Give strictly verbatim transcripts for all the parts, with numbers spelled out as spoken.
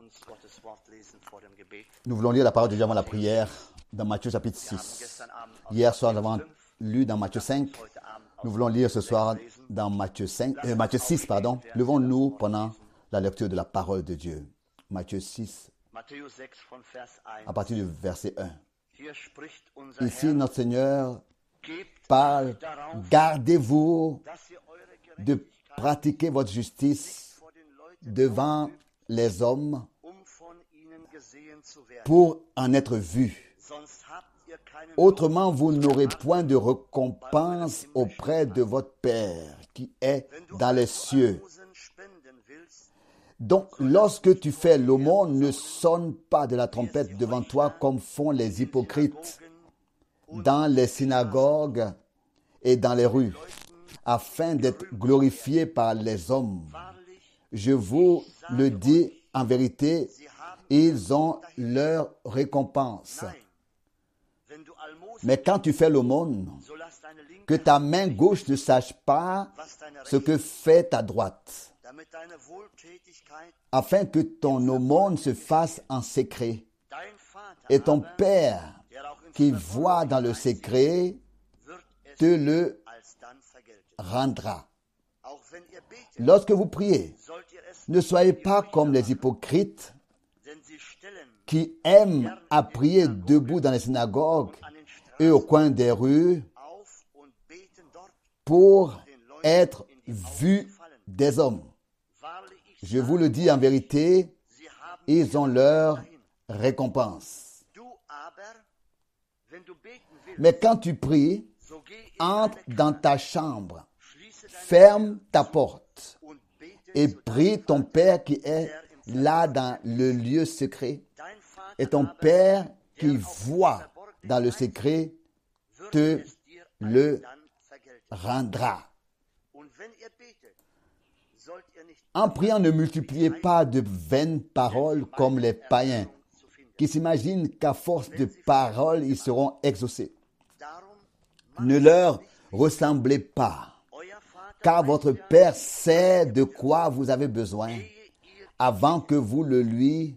Nous voulons lire la parole de Dieu avant la prière dans Matthieu chapitre six. Hier soir, nous avons lu dans Matthieu cinq. Nous voulons lire ce soir dans Matthieu cinq, euh, Matthieu six, pardon. Levons-nous pendant la lecture de la parole de Dieu. Matthieu six, à partir du verset un. Ici, notre Seigneur parle, gardez-vous de pratiquer votre justice devant les hommes pour en être vus. Autrement, vous n'aurez point de récompense auprès de votre Père qui est dans les cieux. Donc, lorsque tu fais l'aumône, ne sonne pas de la trompette devant toi comme font les hypocrites dans les synagogues et dans les rues, afin d'être glorifiés par les hommes. Je vous le dis en vérité, ils ont leur récompense. Mais quand tu fais l'aumône, que ta main gauche ne sache pas ce que fait ta droite, afin que ton aumône se fasse en secret. Et ton Père, qui voit dans le secret, te le rendra. Lorsque vous priez, ne soyez pas comme les hypocrites qui aiment à prier debout dans les synagogues et au coin des rues pour être vus des hommes. Je vous le dis en vérité, ils ont leur récompense. Mais quand tu pries, entre dans ta chambre, ferme ta porte et prie ton Père qui est là dans le lieu secret. Et ton Père qui voit dans le secret te le rendra. En priant, ne multipliez pas de vaines paroles comme les païens, qui s'imaginent qu'à force de paroles, ils seront exaucés. Ne leur ressemblez pas, car votre Père sait de quoi vous avez besoin avant que vous le lui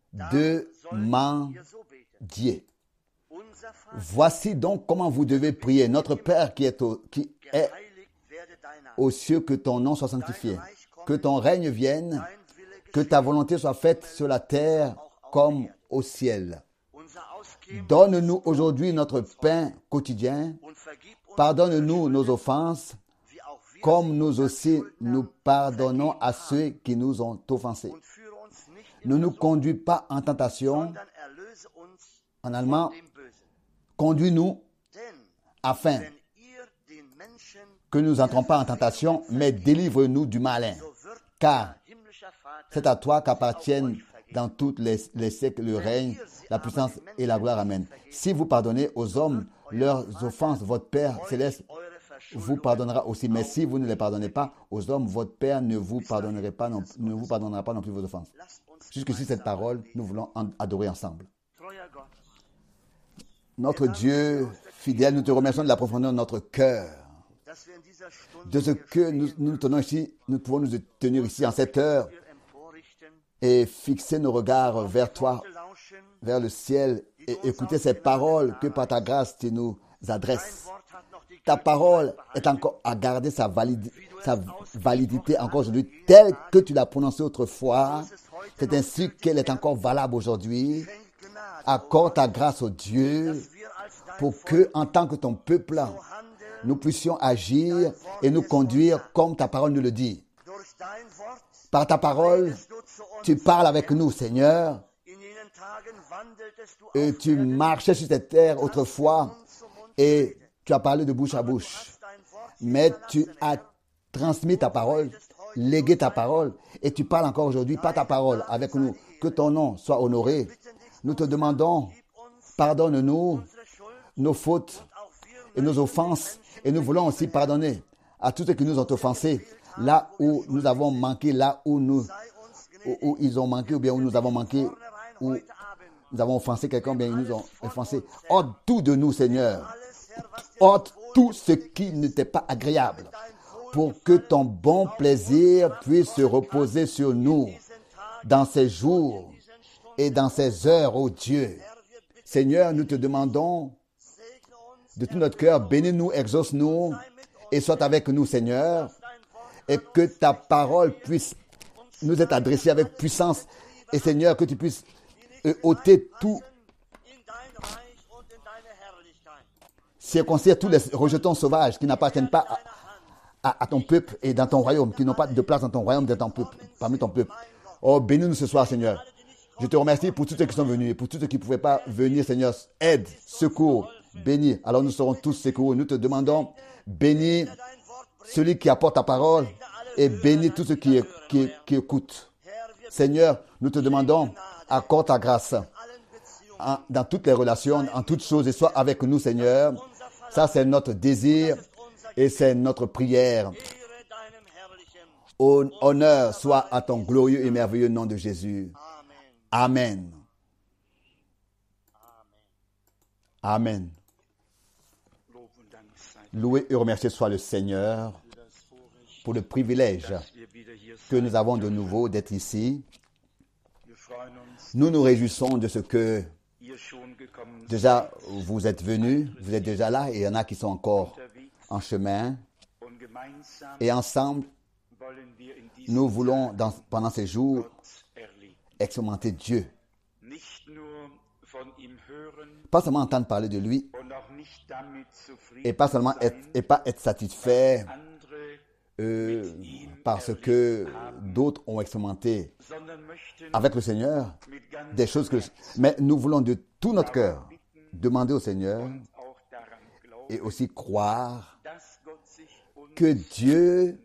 demandiez. Voici donc comment vous devez prier. Notre Père qui est, au, qui est aux cieux, que ton nom soit sanctifié, que ton règne vienne, que ta volonté soit faite sur la terre comme au ciel. Donne-nous aujourd'hui notre pain quotidien. Pardonne-nous nos offenses, comme nous aussi nous pardonnons à ceux qui nous ont offensés. Ne nous conduis pas en tentation. En allemand, conduis-nous afin que nous n'entrons pas en tentation, mais délivre-nous du malin. Car c'est à toi qu'appartiennent dans toutes les, les siècles le règne, la puissance et la gloire. Amen. Si vous pardonnez aux hommes leurs offenses, votre Père céleste vous pardonnera aussi. Mais si vous ne les pardonnez pas aux hommes, votre Père ne vous pardonnera pas non, ne vous pardonnera pas non plus vos offenses. Jusqu'ici, cette parole, nous voulons adorer ensemble. Notre Dieu fidèle, nous te remercions de la profondeur de notre cœur, de ce que nous nous tenons ici, nous pouvons nous tenir ici en cette heure et fixer nos regards vers toi, vers le ciel, et écouter ces paroles que par ta grâce tu nous adresses. Ta parole est encore à garder sa, validi- sa validité encore aujourd'hui, telle que tu l'as prononcée autrefois. C'est ainsi qu'elle est encore valable aujourd'hui. Accorde ta grâce au Dieu pour que, en tant que ton peuple, nous puissions agir et nous conduire comme ta parole nous le dit. Par ta parole, tu parles avec nous, Seigneur, et tu marchais sur cette terre autrefois et tu as parlé de bouche à bouche. Mais tu as transmis ta parole, légué ta parole, et tu parles encore aujourd'hui par ta parole avec nous. Que ton nom soit honoré. Nous te demandons, pardonne-nous nos fautes et nos offenses, et nous voulons aussi pardonner à tous ceux qui nous ont offensés, là où nous avons manqué, là où nous, où, où ils ont manqué, ou bien où nous avons manqué, où nous avons offensé quelqu'un, ou bien ils nous ont offensé. Ôte tout de nous, Seigneur. Ôte tout ce qui n'était pas agréable, pour que ton bon plaisir puisse se reposer sur nous dans ces jours et dans ces heures, ô Dieu. Seigneur, nous te demandons de tout notre cœur, bénis-nous, exauce-nous et sois avec nous, Seigneur, et que ta parole puisse nous être adressée avec puissance. Et Seigneur, que tu puisses ôter tout, circoncire tous les rejetons sauvages qui n'appartiennent pas à, à, à ton peuple et dans ton royaume, qui n'ont pas de place dans ton royaume, dans ton peuple, parmi ton peuple. Oh, bénis-nous ce soir, Seigneur. Je te remercie pour tous ceux qui sont venus et pour tous ceux qui ne pouvaient pas venir, Seigneur. Aide, secours, bénis. Alors nous serons tous secourus. Nous te demandons, bénis celui qui apporte ta parole et bénis tous ceux qui, qui, qui écoutent. Seigneur, nous te demandons, accorde ta grâce en, dans toutes les relations, en toutes choses, et sois avec nous, Seigneur. Ça, c'est notre désir et c'est notre prière. Honneur soit à ton glorieux et merveilleux nom de Jésus. Amen. Amen. Loué et remercié soit le Seigneur pour le privilège que nous avons de nouveau d'être ici. Nous nous réjouissons de ce que déjà vous êtes venus, vous êtes déjà là et il y en a qui sont encore en chemin. Et ensemble, nous voulons, dans, pendant ces jours, expérimenter Dieu. Pas seulement entendre parler de lui et pas seulement être, et pas être satisfait euh, parce que d'autres ont expérimenté avec le Seigneur des choses que... Mais nous voulons de tout notre cœur demander au Seigneur et aussi croire que Dieu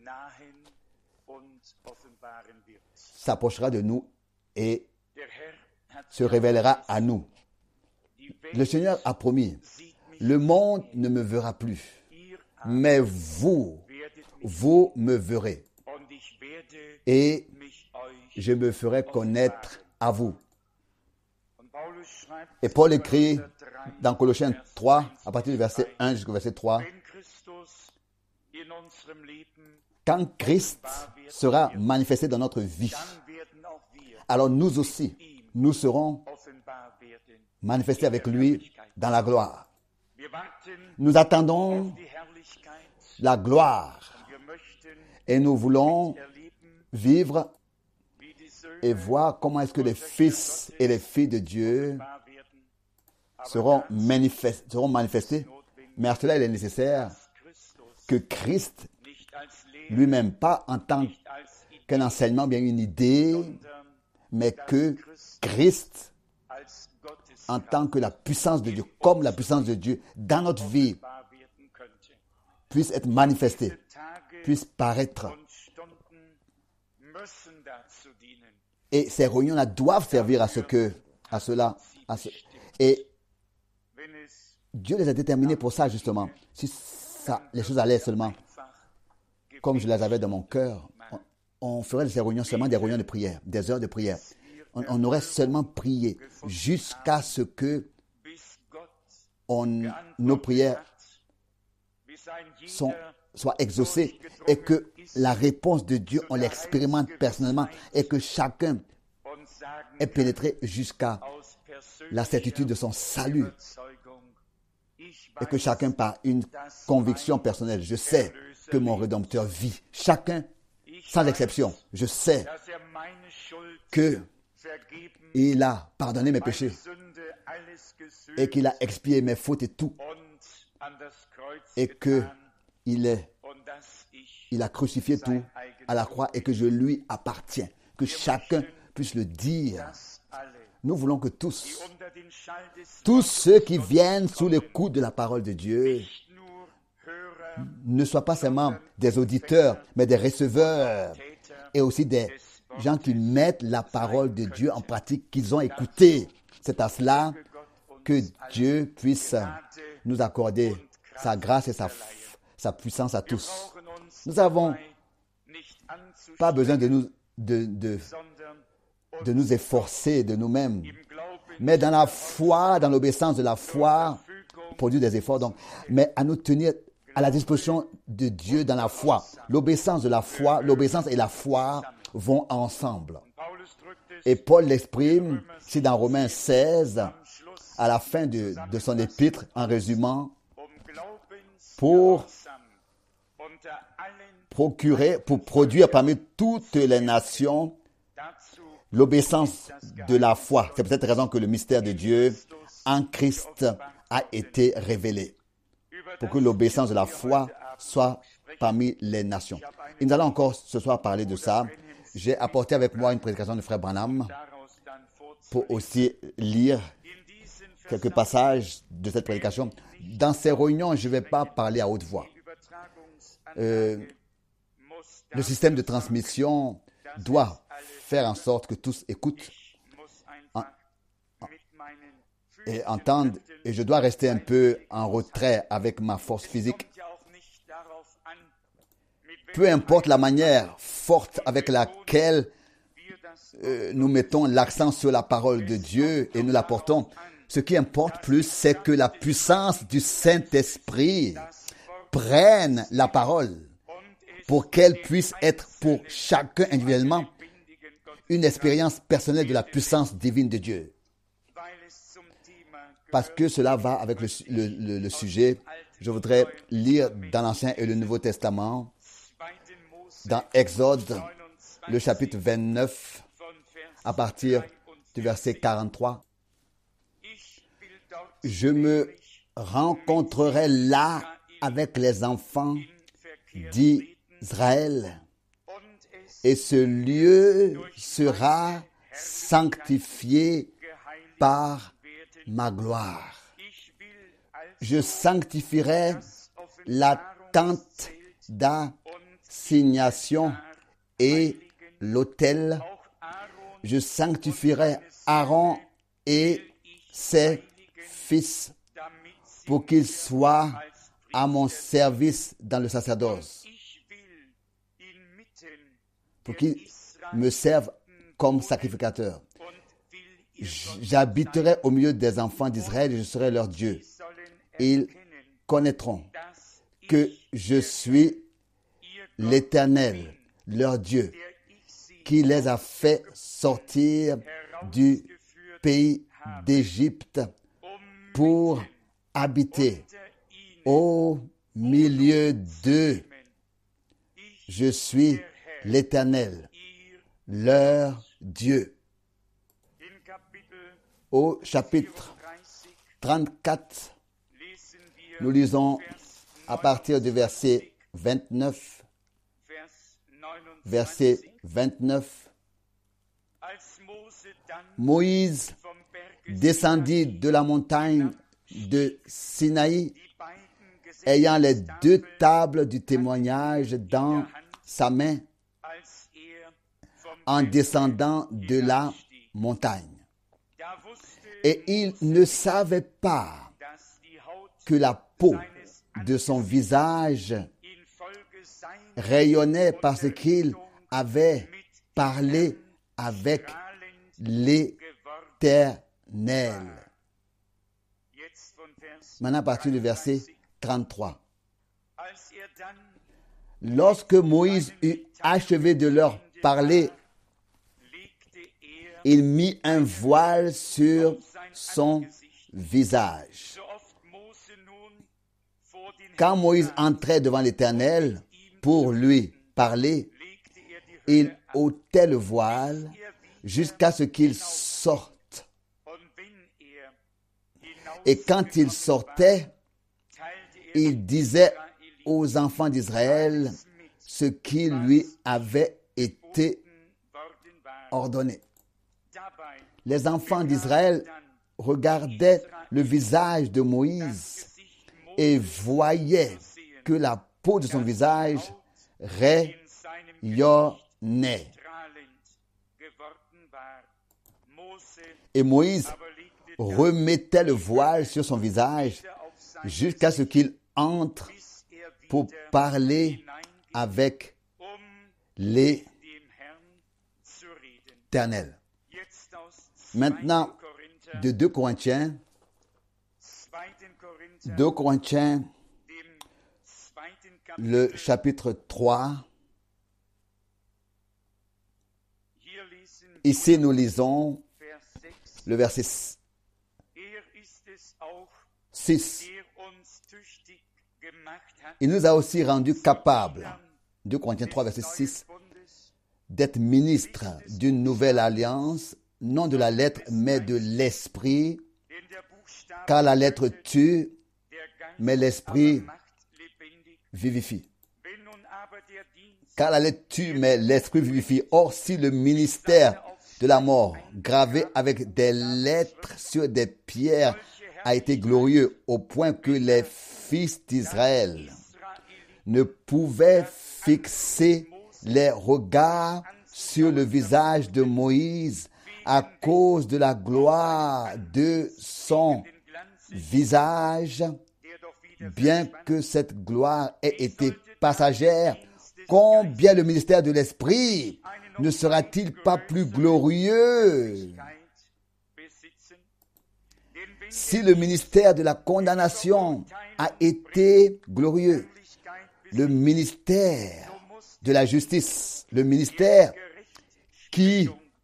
s'approchera de nous et se révélera à nous. Le Seigneur a promis, le monde ne me verra plus, mais vous, vous me verrez et je me ferai connaître à vous. Et Paul écrit dans Colossiens trois, à partir du verset un jusqu'au verset trois, quand Christ sera manifesté dans notre vie, alors nous aussi, nous serons manifestés avec lui dans la gloire. Nous attendons la gloire et nous voulons vivre et voir comment est-ce que les fils et les filles de Dieu seront, manifest, seront manifestés. Mais à cela, il est nécessaire que Christ lui-même, pas en tant qu'un enseignement, bien une idée, mais que Christ, en tant que la puissance de Dieu, comme la puissance de Dieu dans notre vie, puisse être manifesté, puisse paraître. Et ces réunions-là doivent servir à ce que, à cela, à ce, et Dieu les a déterminés pour ça, justement. Si ça, les choses allaient seulement comme je les avais dans mon cœur, on, on ferait de ces réunions seulement des réunions de prière, des heures de prière. On, on aurait seulement prié jusqu'à ce que on, nos prières sont, soient exaucées et que la réponse de Dieu, on l'expérimente personnellement et que chacun est pénétré jusqu'à la certitude de son salut. Et que chacun, par une conviction personnelle, je sais que mon Rédempteur vit. Chacun, sans exception, je sais qu'il a pardonné mes péchés et qu'il a expié mes fautes et tout. Et qu'il est, il a crucifié tout à la croix et que je lui appartiens. Que chacun puisse le dire. Nous voulons que tous, tous ceux qui viennent sous le coup de la parole de Dieu, ne soient pas seulement des auditeurs, mais des receveurs et aussi des gens qui mettent la parole de Dieu en pratique, qu'ils ont écouté. C'est à cela que Dieu puisse nous accorder sa grâce et sa, sa puissance à tous. Nous n'avons pas besoin de nous, de, de, de nous efforcer de nous-mêmes, mais dans la foi, dans l'obéissance de la foi, produire des efforts, donc, mais à nous tenir à la disposition de Dieu dans la foi. L'obéissance de la foi, l'obéissance et la foi vont ensemble. Et Paul l'exprime ici dans Romains seize, à la fin de, de son épître, en résumant, pour procurer, pour produire parmi toutes les nations l'obéissance de la foi. C'est pour cette raison que le mystère de Dieu en Christ a été révélé, pour que l'obéissance de la foi soit parmi les nations. Et nous allons encore ce soir parler de ça. J'ai apporté avec moi une prédication de frère Branham pour aussi lire quelques passages de cette prédication. Dans ces réunions, je ne vais pas parler à haute voix. Euh, le système de transmission doit faire en sorte que tous écoutent en, en, et entendent, et je dois rester un peu en retrait avec ma force physique. Peu importe la manière forte avec laquelle euh, nous mettons l'accent sur la parole de Dieu et nous la portons, ce qui importe plus, c'est que la puissance du Saint-Esprit prenne la parole pour qu'elle puisse être pour chacun individuellement une expérience personnelle de la puissance divine de Dieu. Parce que cela va avec le, le, le, le sujet, je voudrais lire dans l'Ancien et le Nouveau Testament, dans Exode, le chapitre vingt-neuf, à partir du verset quarante-trois. Je me rencontrerai là avec les enfants d'Israël, et ce lieu sera sanctifié par ma gloire. Je sanctifierai la tente d'assignation et l'autel. Je sanctifierai Aaron et ses fils pour qu'ils soient à mon service dans le sacerdoce, pour qu'ils me servent comme sacrificateur. J'habiterai au milieu des enfants d'Israël et je serai leur Dieu. Ils connaîtront que je suis l'Éternel, leur Dieu, qui les a fait sortir du pays d'Égypte pour habiter au milieu d'eux. Je suis l'Éternel, leur Dieu. Au chapitre trente-quatre, nous lisons à partir du verset vingt-neuf, verset vingt-neuf. Moïse descendit de la montagne de Sinaï, ayant les deux tables du témoignage dans sa main, en descendant de la montagne. Et il ne savait pas que la peau de son visage rayonnait parce qu'il avait parlé avec l'Éternel. Maintenant, à partir du verset trente-trois. Lorsque Moïse eut achevé de leur parler, il mit un voile sur son visage. Quand Moïse entrait devant l'Éternel pour lui parler, il ôtait le voile jusqu'à ce qu'il sorte. Et quand il sortait, il disait aux enfants d'Israël ce qui lui avait été ordonné. Les enfants d'Israël regardaient le visage de Moïse et voyaient que la peau de son visage rayonnait. Et Moïse remettait le voile sur son visage jusqu'à ce qu'il entre pour parler avec l'Éternel. Maintenant, de deux Corinthiens, deux Corinthiens, le chapitre trois, Ici, nous lisons le verset six. Il nous a aussi rendus capables, deux Corinthiens trois, verset six, d'être ministres d'une nouvelle alliance, non de la lettre, mais de l'esprit, car la lettre tue, mais l'esprit vivifie. Car la lettre tue, mais l'esprit vivifie. Or, si le ministère de la mort, gravé avec des lettres sur des pierres, a été glorieux au point que les fils d'Israël ne pouvaient fixer les regards sur le visage de Moïse à cause de la gloire de son visage, bien que cette gloire ait été passagère, combien le ministère de l'Esprit ne sera-t-il pas plus glorieux? Si le ministère de la condamnation a été glorieux, le ministère de la justice, le ministère qui,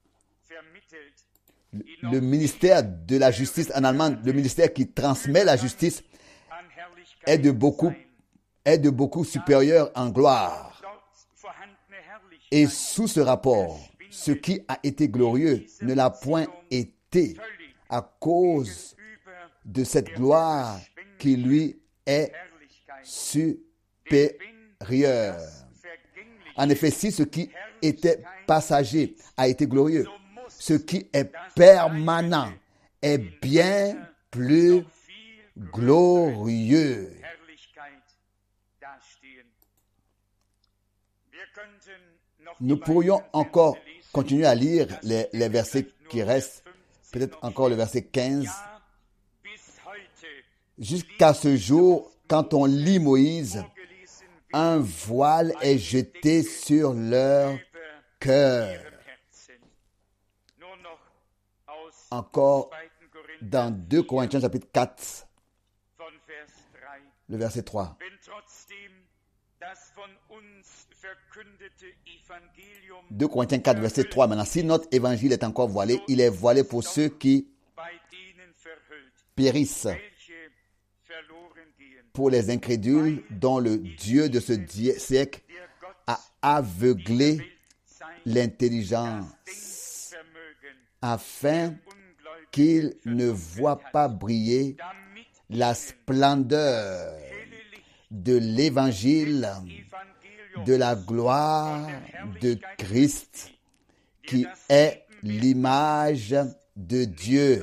le ministère de la justice en allemand, le ministère qui transmet la justice est de beaucoup, est de beaucoup supérieur en gloire. Et sous ce rapport, ce qui a été glorieux ne l'a point été à cause de cette gloire qui lui est supérieure. En effet, si ce qui était passager a été glorieux, ce qui est permanent est bien plus glorieux. Nous pourrions encore continuer à lire les, les versets qui restent, peut-être encore le verset quinze. Jusqu'à ce jour, quand on lit Moïse, un voile est jeté sur leur cœur. Encore dans deux Corinthiens chapitre quatre, le verset trois. deux Corinthiens quatre, verset trois. Maintenant, si notre évangile est encore voilé, il est voilé pour ceux qui périssent, pour les incrédules dont le Dieu de ce siècle a aveuglé l'intelligence, afin qu'ils ne voient pas briller la splendeur de l'évangile de la gloire de Christ, qui est l'image de Dieu.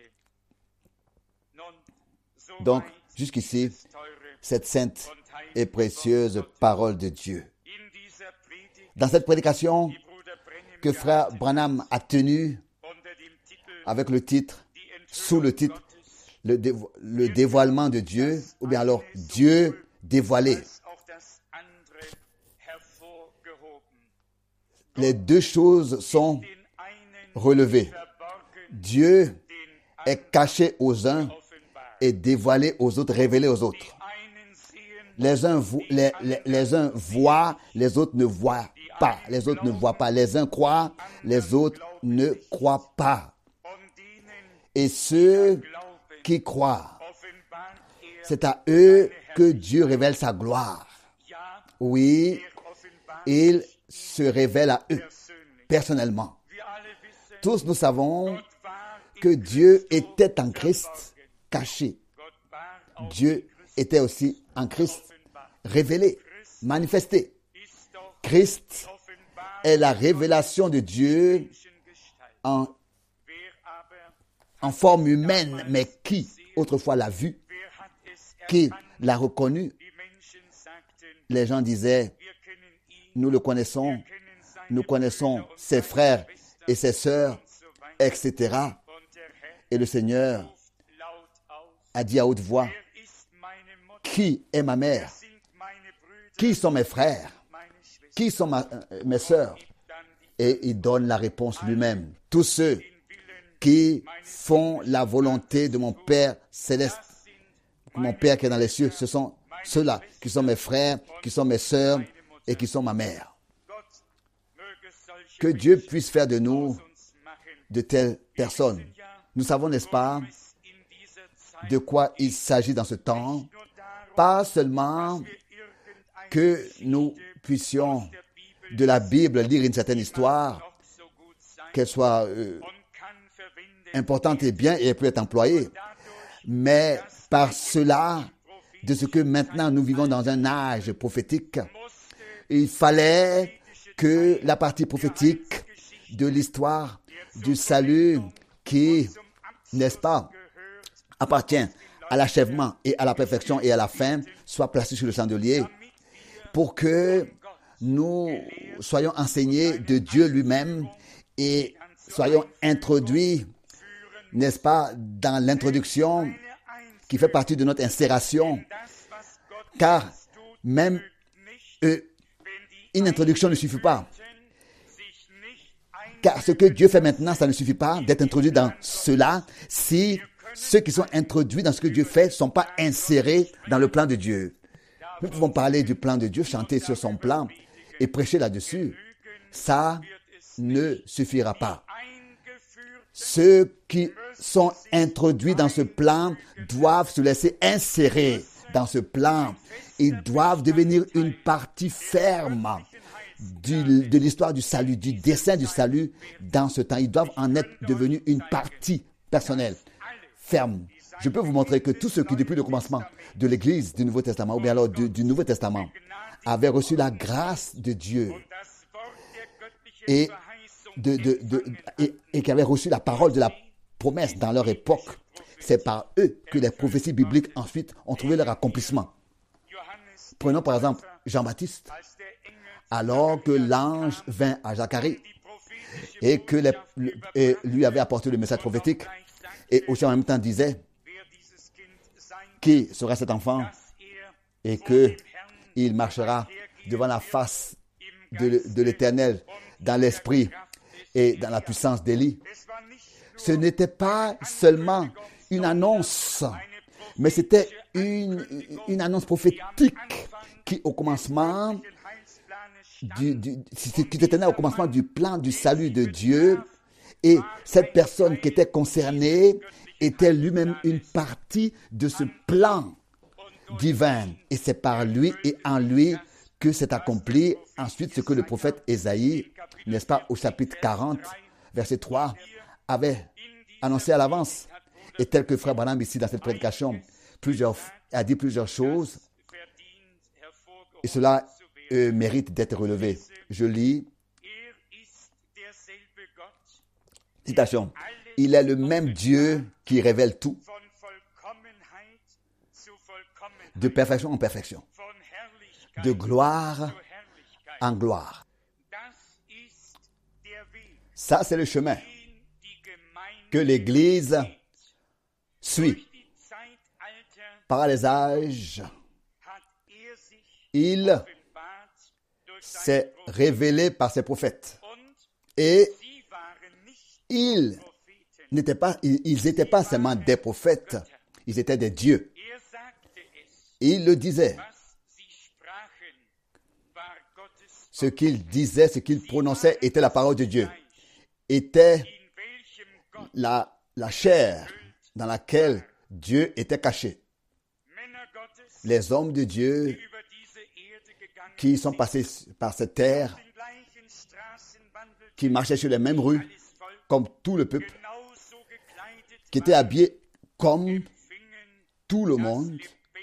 Donc, jusqu'ici, cette sainte et précieuse parole de Dieu. Dans cette prédication que frère Branham a tenue avec le titre, sous le titre, le, dévo- le dévoilement de Dieu, ou bien alors Dieu dévoilé. Les deux choses sont relevées. Dieu est caché aux uns et dévoilé aux autres, révélé aux autres. Les uns, vo- les, les, les uns voient, les autres ne voient pas. Les autres ne voient pas. Les uns croient, les autres ne croient pas. Et ceux qui croient, c'est à eux que Dieu révèle sa gloire. Oui, il se révèle à eux, personnellement. Tous nous savons que Dieu était en Christ, caché. Dieu était aussi en Christ, révélé, manifesté. Christ est la révélation de Dieu en, en forme humaine, mais qui autrefois l'a vu, qui l'a reconnu. Les gens disaient, nous le connaissons, nous connaissons ses frères et ses sœurs, et cetera. Et le Seigneur a dit à haute voix, qui est ma mère? Qui sont mes frères? Qui sont ma, euh, mes sœurs? Et il donne la réponse lui-même. Tous ceux qui font la volonté de mon Père céleste, mon Père qui est dans les cieux, ce sont ceux-là qui sont mes frères, qui sont mes sœurs et qui sont ma mère. Que Dieu puisse faire de nous de telles personnes. Nous savons, n'est-ce pas, de quoi il s'agit dans ce temps. Pas seulement que nous puissions de la Bible lire une certaine histoire, qu'elle soit euh, importante et bien et elle peut être employée, mais par cela, de ce que maintenant nous vivons dans un âge prophétique, il fallait que la partie prophétique de l'histoire du salut qui, n'est-ce pas, appartient à l'achèvement et à la perfection et à la fin, soit placée sur le chandelier pour que nous soyons enseignés de Dieu lui-même et soyons introduits, n'est-ce pas, dans l'introduction qui fait partie de notre insération, car même euh, une introduction ne suffit pas. Car ce que Dieu fait maintenant, ça ne suffit pas d'être introduit dans cela si ceux qui sont introduits dans ce que Dieu fait ne sont pas insérés dans le plan de Dieu. Nous pouvons parler du plan de Dieu, chanter sur son plan et prêcher là-dessus. Ça ne suffira pas. Ceux qui sont introduits dans ce plan doivent se laisser insérer dans ce plan. Ils doivent devenir une partie ferme du, de l'histoire du salut, du dessein du salut dans ce temps. Ils doivent en être devenus une partie personnelle, ferme. Je peux vous montrer que tous ceux qui, depuis le commencement de l'Église du Nouveau Testament, ou bien alors du, du Nouveau Testament, avaient reçu la grâce de Dieu et, de, de, de, et, et qui avaient reçu la parole de la promesse dans leur époque, c'est par eux que les prophéties bibliques ensuite ont trouvé leur accomplissement. Prenons par exemple Jean-Baptiste, alors que l'ange vint à Zacharie et que les, et lui avait apporté le message prophétique et aussi en même temps disait qui sera cet enfant et qu'il marchera devant la face de, de l'Éternel dans l'esprit et dans la puissance d'Élie. Ce n'était pas seulement une annonce, mais c'était une, une annonce prophétique qui, au commencement, du, du, qui se tenait au commencement du plan du salut de Dieu. Et cette personne qui était concernée était lui-même une partie de ce plan divin. Et c'est par lui et en lui que s'est accompli ensuite ce que le prophète Ésaïe, n'est-ce pas, au chapitre quarante, verset trois, avait annoncé à l'avance. Et tel que Frère Branham ici dans cette prédication plusieurs, a dit plusieurs choses, et cela euh, mérite d'être relevé. Je lis, citation, « Il est le même Dieu qui révèle tout, de perfection en perfection, de gloire en gloire. » Ça, c'est le chemin que l'Église suit. Par les âges, il s'est révélé par ses prophètes. Et ils n'étaient pas, ils n'étaient pas seulement des prophètes, ils étaient des dieux. Il le disait. Ce qu'il disait, ce qu'il prononçait était la parole de Dieu. Était la, la chair dans laquelle Dieu était caché. Les hommes de Dieu qui sont passés par cette terre, qui marchaient sur les mêmes rues, comme tout le peuple, qui étaient habillés comme tout le monde,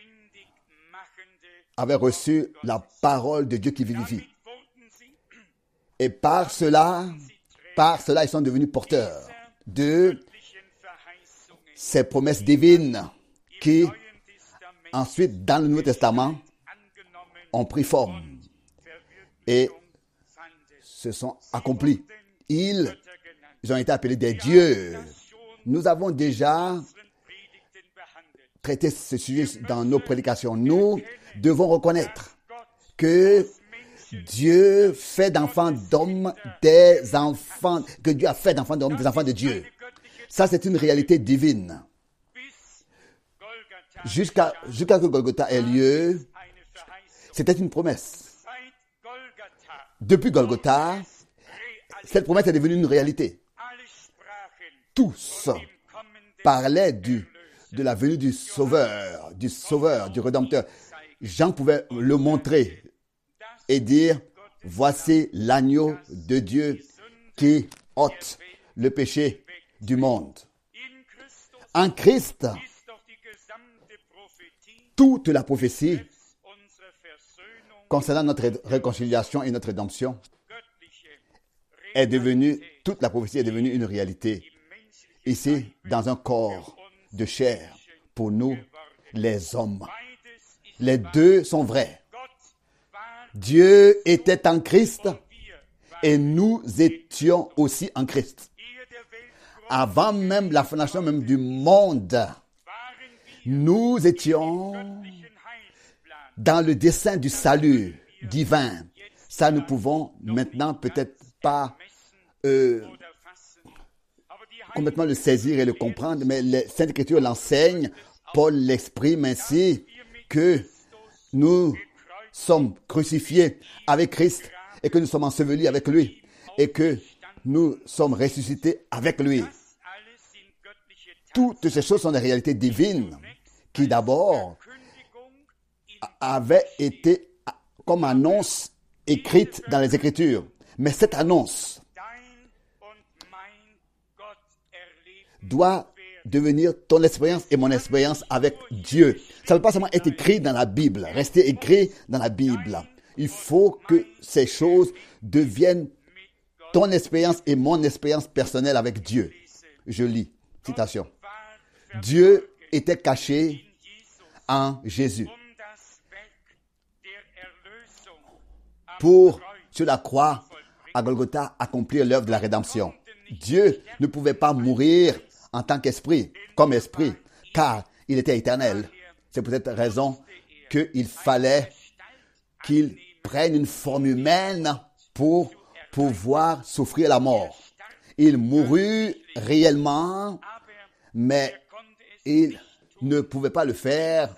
avaient reçu la parole de Dieu qui vivifie. Et par cela, par cela, ils sont devenus porteurs de ces promesses divines qui, ensuite, dans le Nouveau Testament, ont pris forme et se sont accomplis. Ils, ils ont été appelés des dieux. Nous avons déjà traité ce sujet dans nos prédications. Nous devons reconnaître que Dieu fait d'enfants d'hommes des enfants, que Dieu a fait d'enfants d'hommes des enfants de Dieu. Ça, c'est une réalité divine. Jusqu'à, jusqu'à que Golgotha ait lieu, c'était une promesse. Depuis Golgotha, cette promesse est devenue une réalité. tous parlaient du, de la venue du Sauveur, du Sauveur, du Rédempteur. Jean pouvait le montrer et dire, voici l'agneau de Dieu qui ôte le péché du monde. En Christ, toute la prophétie concernant notre réconciliation et notre rédemption est devenue, toute la prophétie est devenue une réalité. Ici, dans un corps de chair, pour nous, les hommes. Les deux sont vrais. Dieu était en Christ et nous étions aussi en Christ. Avant même la fondation même du monde, nous étions dans le dessein du salut divin. Ça, nous pouvons maintenant peut-être pas euh, complètement le saisir et le comprendre, mais les Saintes Écritures l'enseignent. Paul l'exprime ainsi que nous sommes crucifiés avec Christ et que nous sommes ensevelis avec lui et que nous sommes ressuscités avec lui. Toutes ces choses sont des réalités divines qui d'abord avaient été comme annonce écrite dans les Écritures. Mais cette annonce doit devenir ton expérience et mon expérience avec Dieu. Ça ne peut pas seulement être écrit dans la Bible, rester écrit dans la Bible. Il faut que ces choses deviennent ton expérience et mon expérience personnelle avec Dieu. Je lis, citation. Dieu était caché en Jésus pour, sur la croix, à Golgotha, accomplir l'œuvre de la rédemption. Dieu ne pouvait pas mourir en tant qu'esprit, comme esprit, car il était éternel. C'est pour cette raison qu'il fallait qu'il prenne une forme humaine pour pouvoir souffrir la mort. Il mourut réellement, mais il ne pouvait pas le faire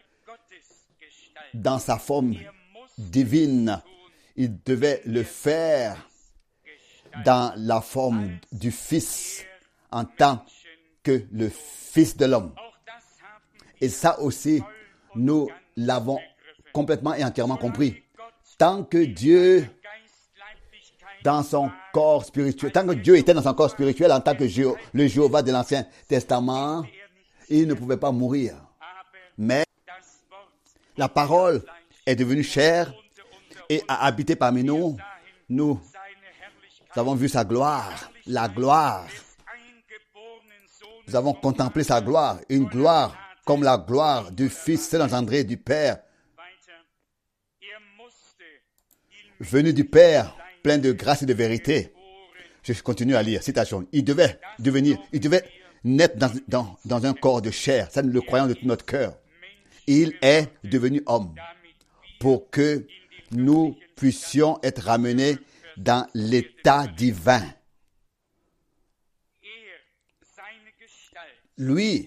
dans sa forme divine. Il devait le faire dans la forme du Fils, en tant que le Fils de l'homme. Et ça aussi, nous l'avons complètement et entièrement compris. Tant que Dieu, dans son corps spirituel, tant que Dieu était dans son corps spirituel, en tant que Jéhovah, le Jéhovah de l'Ancien Testament, il ne pouvait pas mourir. Mais la parole est devenue chair et a habité parmi nous. Nous avons vu sa gloire, la gloire. Nous avons contemplé sa gloire, une gloire comme la gloire du Fils seul engendré du Père, venu du Père, plein de grâce et de vérité. Je continue à lire, citation. Il devait devenir, il devait naître dans, dans, dans un corps de chair. Ça, nous le croyons de tout notre cœur. Il est devenu homme pour que nous puissions être ramenés dans l'état divin. Lui,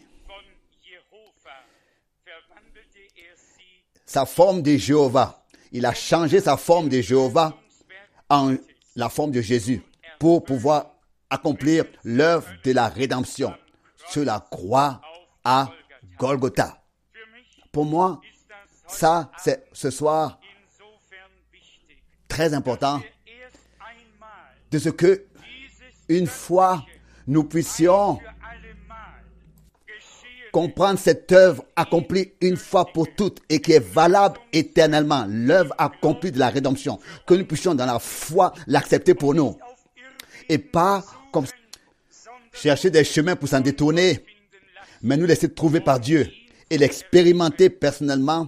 sa forme de Jéhovah, il a changé sa forme de Jéhovah en la forme de Jésus pour pouvoir accomplir l'œuvre de la rédemption sur la croix à Golgotha. Pour moi, ça, c'est ce soir très important de ce que, une fois, nous puissions comprendre cette œuvre accomplie une fois pour toutes et qui est valable éternellement, l'œuvre accomplie de la rédemption, que nous puissions dans la foi l'accepter pour nous et pas comme chercher des chemins pour s'en détourner, mais nous laisser trouver par Dieu et l'expérimenter personnellement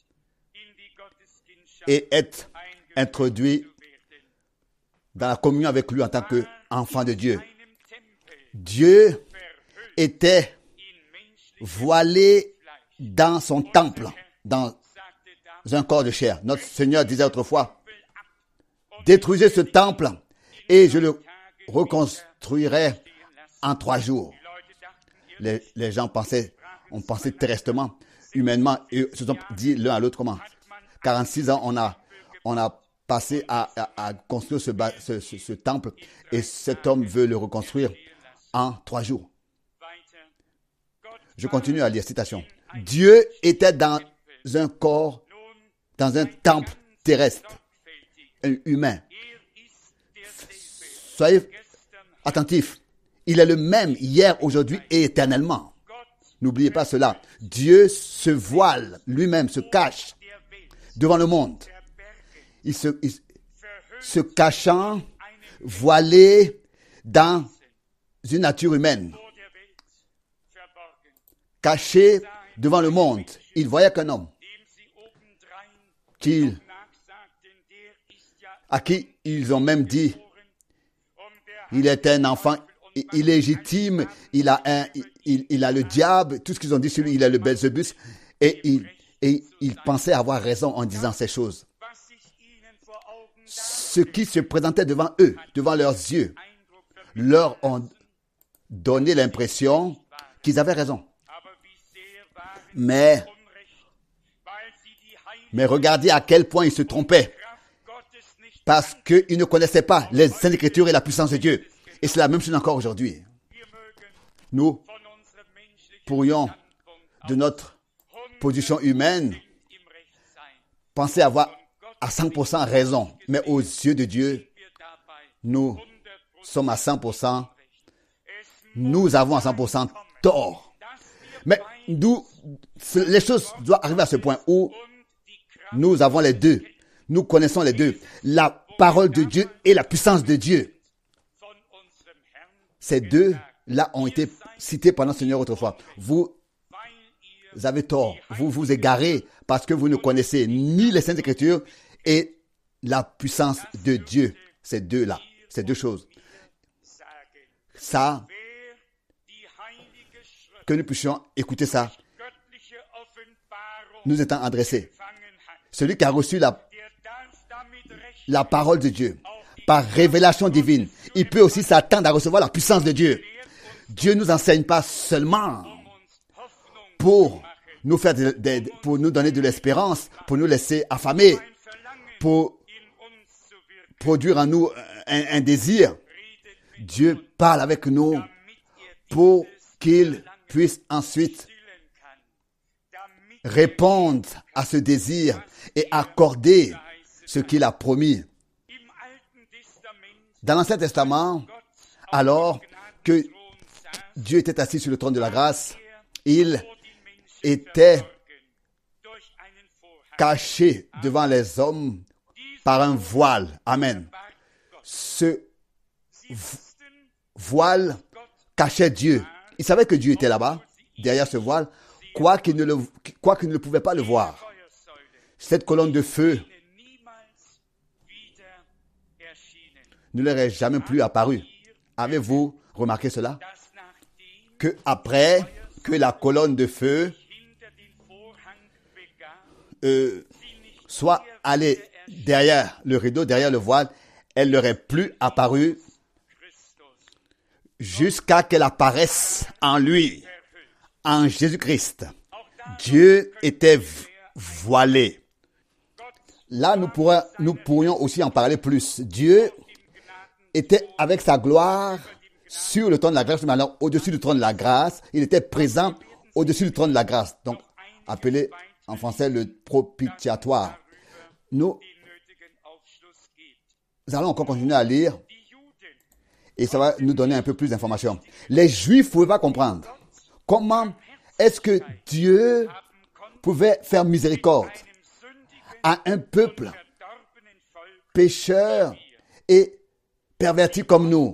et être introduit dans la communion avec lui en tant qu'enfant de Dieu. Dieu était voilé dans son temple, dans un corps de chair. Notre Seigneur disait autrefois, détruisez ce temple et je le reconstruirai en trois jours. Les, les gens pensaient, on pensait terrestrement, humainement, et se sont dit l'un à l'autre comment. quarante-six ans, on a, on a passé à, à, à construire ce, ce, ce, ce temple et cet homme veut le reconstruire en trois jours. Je continue à lire, citation. Dieu était dans un corps, dans un temple terrestre, humain. Soyez attentifs. Il est le même hier, aujourd'hui et éternellement. N'oubliez pas cela. Dieu se voile lui-même, se cache devant le monde. Il se, il, se cachant, voilé dans une nature humaine. Caché devant le monde. Il voyait qu'un homme qu'il, à qui ils ont même dit, il est un enfant illégitime, il a, un, il, il a le diable, tout ce qu'ils ont dit sur lui, il a le Belzébus, et il, et il pensait avoir raison en disant ces choses. Ce qui se présentait devant eux, devant leurs yeux, leur ont donné l'impression qu'ils avaient raison. Mais, mais regardez à quel point ils se trompaient. Parce qu'ils ne connaissaient pas les Saintes Écritures et la puissance de Dieu. Et c'est la même chose encore aujourd'hui. Nous pourrions, de notre position humaine, penser avoir à cent pour cent raison. Mais aux yeux de Dieu, nous sommes à cent pour cent, nous avons à cent pour cent tort. Mais nous, les choses doivent arriver à ce point où nous avons les deux. Nous connaissons les deux. La parole de Dieu et la puissance de Dieu. Ces deux-là ont été cités par notre Seigneur autrefois. Vous avez tort. Vous vous égarez parce que vous ne connaissez ni les Saintes Écritures et la puissance de Dieu. Ces deux-là. Ces deux choses. Ça, que nous puissions écouter ça, nous étant adressés. Celui qui a reçu la, la parole de Dieu par révélation divine, il peut aussi s'attendre à recevoir la puissance de Dieu. Dieu ne nous enseigne pas seulement pour nous faire de, de, pour nous donner de l'espérance, pour nous laisser affamer, pour produire en nous un, un désir. Dieu parle avec nous pour qu'il puisse ensuite répondre à ce désir et accorder ce qu'il a promis. Dans l'Ancien Testament, alors que Dieu était assis sur le trône de la grâce, il était caché devant les hommes par un voile. Amen. Ce voile cachait Dieu. Il savait que Dieu était là-bas, derrière ce voile, quoiqu'il ne, le, quoiqu'il ne pouvait pas le voir. Cette colonne de feu ne leur est jamais plus apparue. Avez-vous remarqué cela? Que après que la colonne de feu euh, soit allée derrière le rideau, derrière le voile, elle leur est plus apparue jusqu'à qu'elle apparaisse en lui, en Jésus-Christ. Dieu était voilé. Là, nous, pourrions, nous pourrions aussi en parler plus. Dieu était avec sa gloire sur le trône de la grâce, mais alors au-dessus du trône de la grâce, il était présent au-dessus du trône de la grâce. Donc, appelé en français le propitiatoire. Nous, nous allons encore continuer à lire et ça va nous donner un peu plus d'informations. Les Juifs ne pouvaient pas comprendre comment est-ce que Dieu pouvait faire miséricorde à un peuple pécheur et perverti comme nous.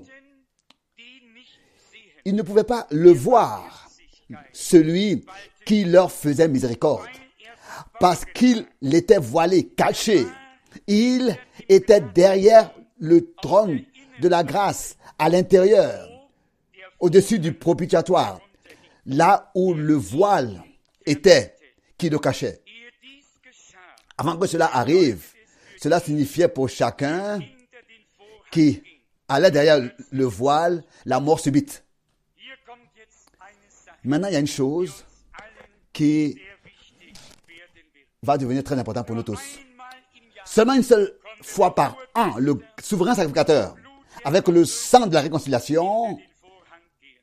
Ils ne pouvaient pas le voir, celui qui leur faisait miséricorde, parce qu'il était voilé, caché. Il était derrière le trône de la grâce, à l'intérieur, au-dessus du propitiatoire, là où le voile était, qui le cachait. Avant que cela arrive, cela signifiait pour chacun qui allait derrière le voile la mort subite. Maintenant, il y a une chose qui va devenir très importante pour nous tous. Seulement une seule fois par an, le souverain sacrificateur, avec le sang de la réconciliation,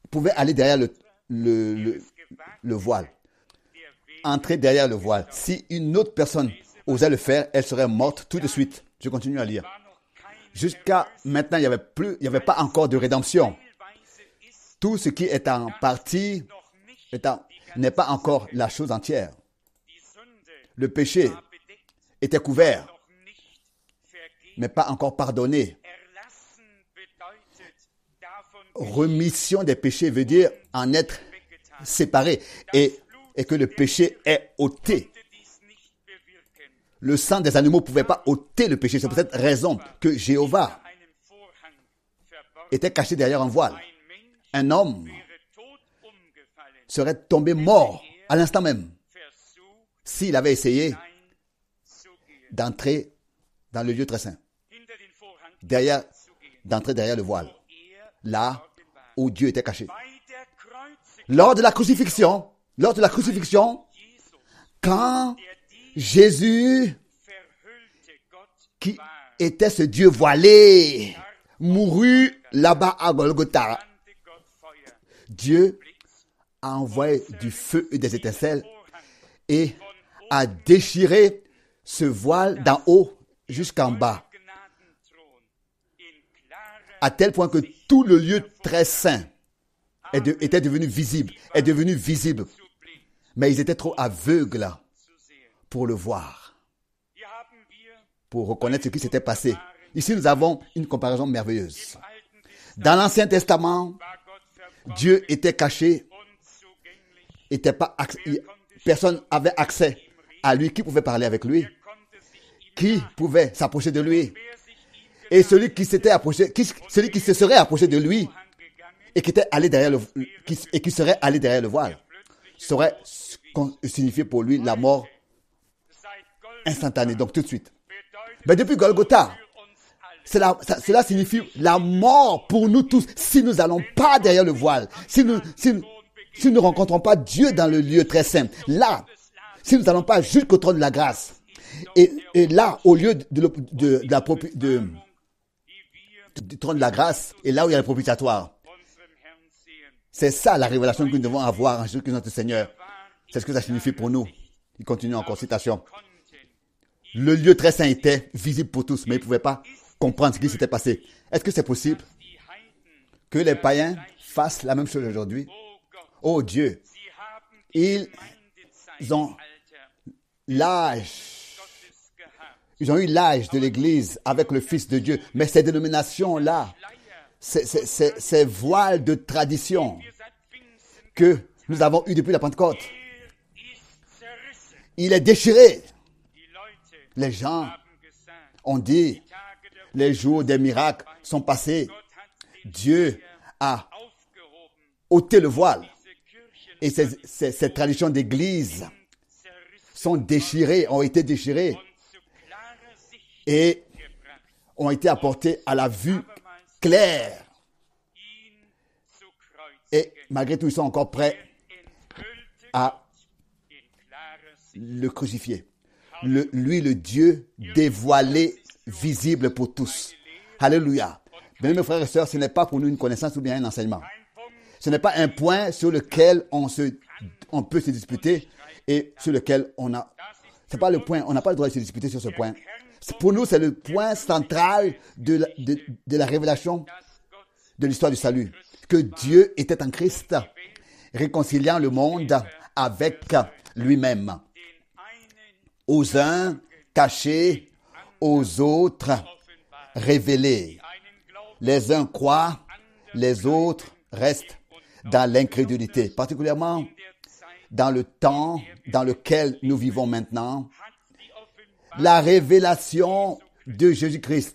pouvait aller derrière le, le, le, le voile. Entrer derrière le voile. Si une autre personne osait le faire, elle serait morte tout de suite. Je continue à lire. Jusqu'à maintenant, il n'y avait plus, il n'y avait pas encore de rédemption. Tout ce qui est en partie est en, n'est pas encore la chose entière. Le péché était couvert, mais pas encore pardonné. Remission des péchés veut dire en être séparé et, et que le péché est ôté. Le sang des animaux ne pouvait pas ôter le péché. C'est pour cette raison que Jéhovah était caché derrière un voile. Un homme serait tombé mort à l'instant même s'il avait essayé d'entrer dans le lieu très saint, derrière, d'entrer derrière le voile, là où Dieu était caché. Lors de la crucifixion, lors de la crucifixion, quand Jésus, qui était ce Dieu voilé, mourut là-bas à Golgotha, Dieu a envoyé du feu et des étincelles et a déchiré ce voile d'en haut jusqu'en bas, à tel point que tout le lieu très saint est de, était devenu visible, est devenu visible. Mais ils étaient trop aveugles pour le voir, pour reconnaître ce qui s'était passé. Ici, nous avons une comparaison merveilleuse. Dans l'Ancien Testament, Dieu était caché, était pas, personne n'avait accès à lui. Qui pouvait parler avec lui? Qui pouvait s'approcher de lui? Et celui qui s'était approché, qui, celui qui se serait approché de lui et qui était allé derrière le, qui, et qui serait allé derrière le voile, serait signifié pour lui la mort instantanée, donc tout de suite. Mais depuis Golgotha, cela, ça, cela signifie la mort pour nous tous si nous n'allons pas derrière le voile, si nous, si, si nous ne rencontrons pas Dieu dans le lieu très saint. Là, si nous n'allons pas jusqu'au trône de la grâce, et, et là, au lieu de, de, de, de la propi, de, du trône de la grâce, et là où il y a le propitiatoire, c'est ça la révélation que nous devons avoir en Jésus-Christ notre Seigneur. C'est ce que ça signifie pour nous. Il continue encore, citation. Le lieu très saint était visible pour tous, mais ils ne pouvaient pas comprendre ce qui s'était passé. Est-ce que c'est possible que les païens fassent la même chose aujourd'hui? Oh Dieu, ils ont l'âge, ils ont eu l'âge de l'Église avec le Fils de Dieu, mais ces dénominations-là, ces, ces, ces, ces voiles de tradition que nous avons eu depuis la Pentecôte, il est déchiré. Les gens ont dit, les jours des miracles sont passés. Dieu a ôté le voile. Et ces, ces, ces traditions d'église sont déchirées, ont été déchirées et ont été apportées à la vue claire. Et malgré tout, ils sont encore prêts à le crucifier. Le, lui, le Dieu dévoilé, visible pour tous. Alléluia. Bien, mes frères et sœurs, ce n'est pas pour nous une connaissance ou bien un enseignement. Ce n'est pas un point sur lequel on, se, on peut se disputer et sur lequel on a... C'est pas le point, on n'a pas le droit de se disputer sur ce point. Pour nous, c'est le point central de la, de, de la révélation de l'histoire du salut. Que Dieu était en Christ, réconciliant le monde avec lui-même. Aux uns cachés, aux autres révélés. Les uns croient, les autres restent dans l'incrédulité. Particulièrement dans le temps dans lequel nous vivons maintenant. La révélation de Jésus-Christ.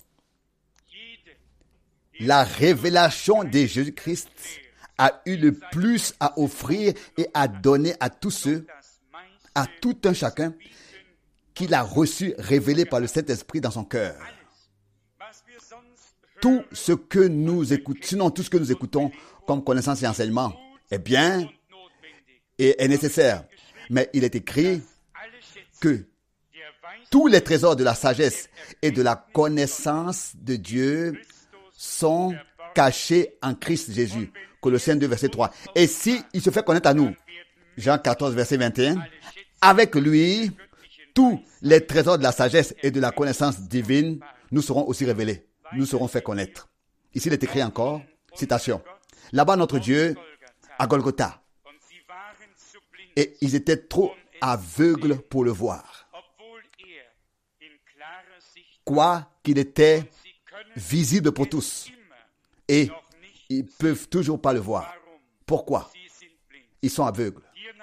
La révélation de Jésus-Christ a eu le plus à offrir et à donner à tous ceux, à tout un chacun, qu'il a reçu révélé par le Saint-Esprit dans son cœur. Tout ce que nous écoutons, sinon tout ce que nous écoutons comme connaissance et enseignement est bien et est nécessaire. Mais il est écrit que tous les trésors de la sagesse et de la connaissance de Dieu sont cachés en Christ Jésus. Colossiens deux, verset trois. Et si il se fait connaître à nous, Jean quatorze, verset vingt et un, avec lui, tous les trésors de la sagesse et de la connaissance divine nous seront aussi révélés. Nous serons fait connaître. Ici, il est écrit encore, citation, là-bas notre Dieu, à Golgotha, et ils étaient trop aveugles pour le voir. Quoi qu'il était visible pour tous. Et ils ne peuvent toujours pas le voir. Pourquoi? Ils sont aveugles.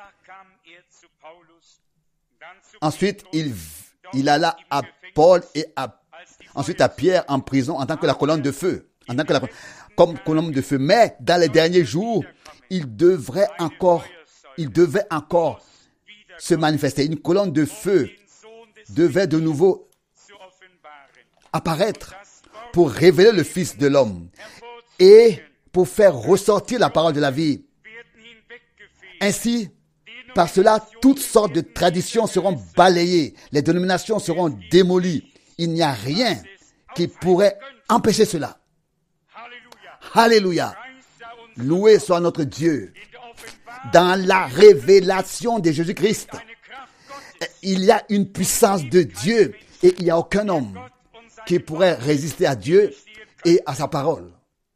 Ensuite, il, il alla à Paul et à, ensuite à Pierre en prison en tant que la colonne de feu. En tant que la, comme colonne de feu. Mais dans les derniers jours, il devrait encore, il devait encore se manifester. Une colonne de feu devait de nouveau apparaître pour révéler le Fils de l'homme et pour faire ressortir la parole de la vie. Ainsi, par cela, toutes sortes de traditions seront balayées, les dénominations seront démolies. Il n'y a rien qui pourrait empêcher cela. Alléluia. Loué soit notre Dieu. Dans la révélation de Jésus-Christ, il y a une puissance de Dieu et il n'y a aucun homme qui pourrait résister à Dieu et à sa parole.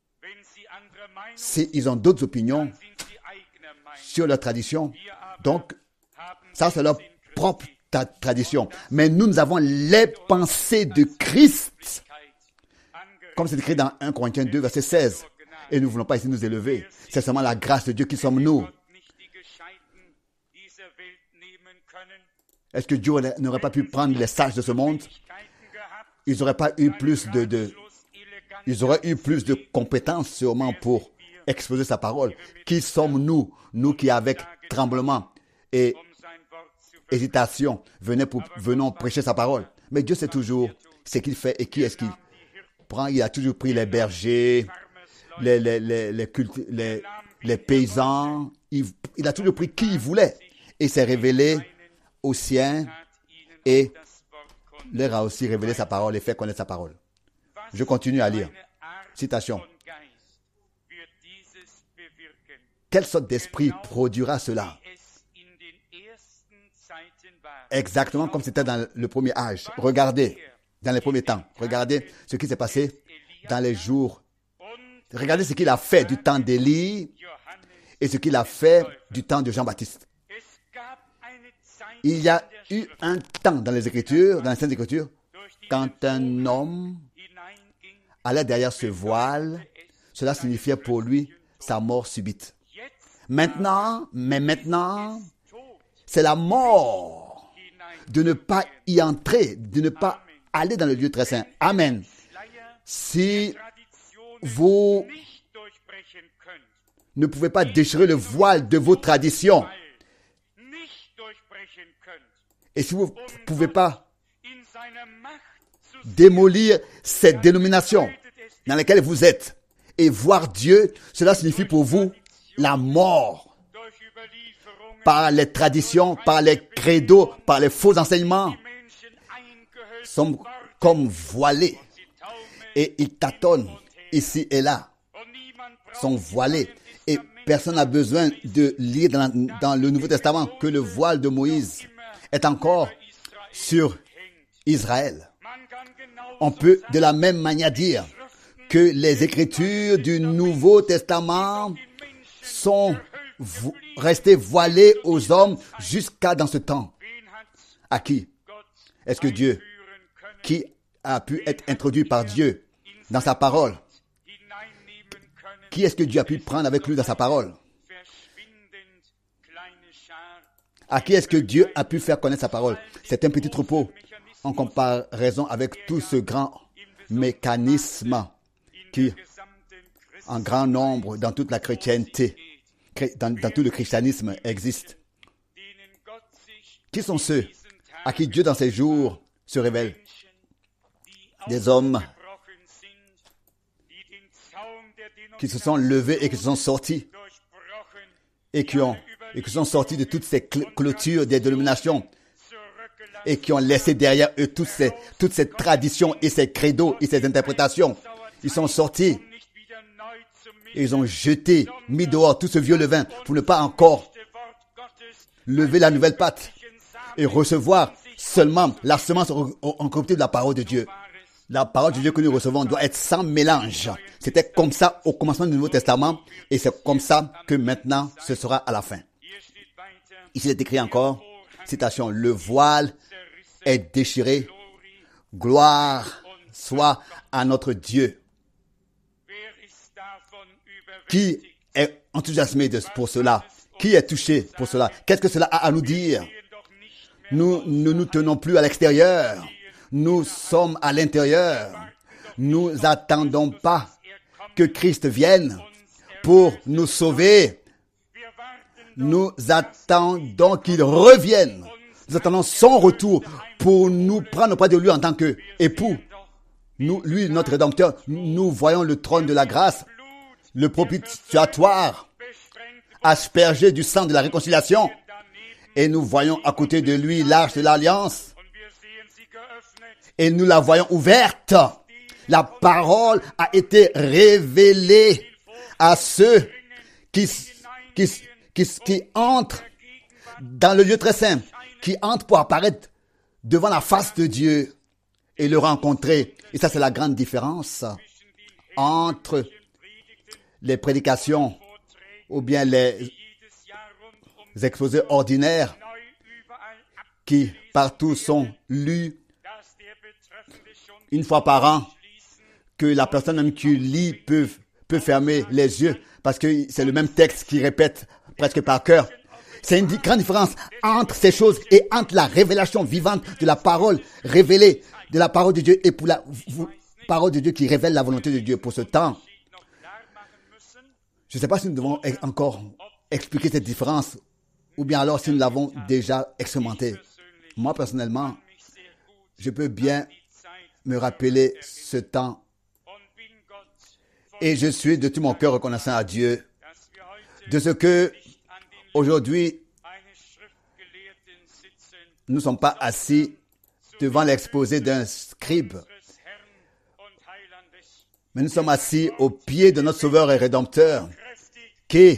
S'ils ont d'autres opinions sur leur tradition, donc ça c'est leur propre ta- tradition. Mais nous, nous avons les pensées de Christ, comme c'est écrit dans un Corinthiens deux, verset seize. Et nous ne voulons pas ici nous élever. C'est seulement la grâce de Dieu qui sommes nous. Est-ce que Dieu n'aurait pas pu prendre les sages de ce monde? Ils n'auraient pas eu plus de, de, ils auraient eu plus de compétences sûrement pour exposer sa parole. Qui sommes-nous, nous qui avec tremblement et hésitation venons, pour, venons prêcher sa parole? Mais Dieu sait toujours ce qu'il fait et qui est-ce qu'il prend. Il a toujours pris les bergers, les, les, les, les, culti- les, les paysans. Il, il a toujours pris qui il voulait et s'est révélé aux siens et leur a aussi révélé sa parole et fait connaître sa parole. Je continue à lire. Citation. Quelle sorte d'esprit produira cela? Exactement comme c'était dans le premier âge. Regardez, dans les premiers temps, regardez ce qui s'est passé dans les jours. Regardez ce qu'il a fait du temps d'Élie et ce qu'il a fait du temps de Jean-Baptiste. Il y a eu un temps dans les Écritures, dans les Saintes Écritures, quand un homme allait derrière ce voile, cela signifiait pour lui sa mort subite. Maintenant, mais maintenant, c'est la mort de ne pas y entrer, de ne pas aller dans le lieu très saint. Amen. Si vous ne pouvez pas déchirer le voile de vos traditions, et si vous ne pouvez pas démolir cette dénomination dans laquelle vous êtes et voir Dieu, cela signifie pour vous la mort par les traditions, par les credos, par les faux enseignements, sont comme voilés et ils tâtonnent ici et là, sont voilés et personne n'a besoin de lire dans, dans le Nouveau Testament que le voile de Moïse est encore sur Israël. On peut de la même manière dire que les Écritures du Nouveau Testament sont vo- restées voilées aux hommes jusqu'à dans ce temps. À qui? Est-ce que Dieu, qui a pu être introduit par Dieu dans sa parole, qui est-ce que Dieu a pu prendre avec lui dans sa parole? À qui est-ce que Dieu a pu faire connaître sa parole? C'est un petit troupeau en comparaison avec tout ce grand mécanisme qui, en grand nombre, dans toute la chrétienté, dans, dans tout le christianisme, existe. Qui sont ceux à qui Dieu, dans ces jours, se révèle? Des hommes qui se sont levés et qui se sont sortis et qui ont et qui sont sortis de toutes ces cl- clôtures des dénominations et qui ont laissé derrière eux toutes ces, toutes ces traditions et ces credos et ces interprétations. Ils sont sortis Ils ont jeté, mis dehors tout ce vieux levain pour ne pas encore lever la nouvelle pâte et recevoir seulement la semence incorruptible de la parole de Dieu. La parole de Dieu que nous recevons doit être sans mélange. C'était comme ça au commencement du Nouveau Testament et c'est comme ça que maintenant ce sera à la fin. Ici, il est écrit encore, citation, le voile est déchiré, gloire soit à notre Dieu. Qui est enthousiasmé de, pour cela? Qui est touché pour cela? Qu'est-ce que cela a à nous dire? Nous ne nous tenons plus à l'extérieur. Nous sommes à l'intérieur. Nous n'attendons pas que Christ vienne pour nous sauver. Nous attendons qu'il revienne. Nous attendons son retour pour nous prendre auprès de lui en tant qu'époux. Nous, lui, notre Rédempteur, nous voyons le trône de la grâce, le propitiatoire, aspergé du sang de la réconciliation. Et nous voyons à côté de lui l'arche de l'alliance. Et nous la voyons ouverte. La parole a été révélée à ceux qui, qui, qui, qui entrent dans le lieu très saint, qui entrent pour apparaître devant la face de Dieu et le rencontrer. Et ça, c'est la grande différence entre les prédications ou bien les exposés ordinaires qui partout sont lus une fois par an, que la personne même qui lit peut, peut fermer les yeux parce que c'est le même texte qui répète presque par cœur. C'est une grande différence entre ces choses et entre la révélation vivante de la parole révélée, de la parole de Dieu et pour la parole de Dieu qui révèle la volonté de Dieu pour ce temps. Je ne sais pas si nous devons encore expliquer cette différence ou bien alors si nous l'avons déjà expérimenté. Moi, personnellement, je peux bien me rappeler ce temps et je suis de tout mon cœur reconnaissant à Dieu de ce que aujourd'hui nous ne sommes pas assis devant l'exposé d'un scribe, mais nous sommes assis au pied de notre Sauveur et Rédempteur qui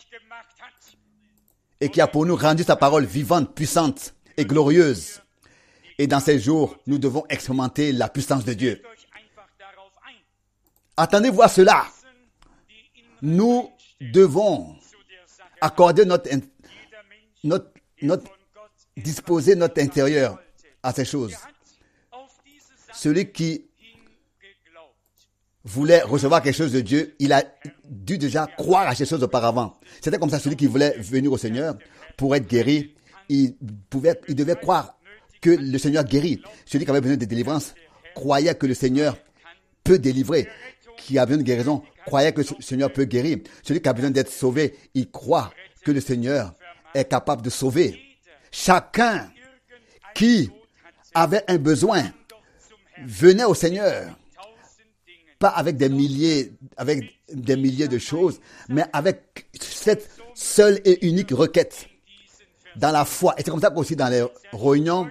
et qui a pour nous rendu sa parole vivante, puissante et glorieuse. Et dans ces jours, nous devons expérimenter la puissance de Dieu. Attendez-vous à cela. Nous devons accorder notre, notre, notre, disposer notre intérieur à ces choses. Celui qui voulait recevoir quelque chose de Dieu, il a dû déjà croire à ces choses auparavant. C'était comme ça, celui qui voulait venir au Seigneur pour être guéri, il pouvait, il devait croire que le Seigneur guérit. Celui qui avait besoin de délivrance croyait que le Seigneur peut délivrer. Qui a besoin de guérison croyait que le Seigneur peut guérir. Celui qui a besoin d'être sauvé, il croit que le Seigneur est capable de sauver. Chacun qui avait un besoin venait au Seigneur. Pas avec des milliers, avec des milliers de choses, mais avec cette seule et unique requête dans la foi. Et c'est comme ça qu'aussi dans les réunions,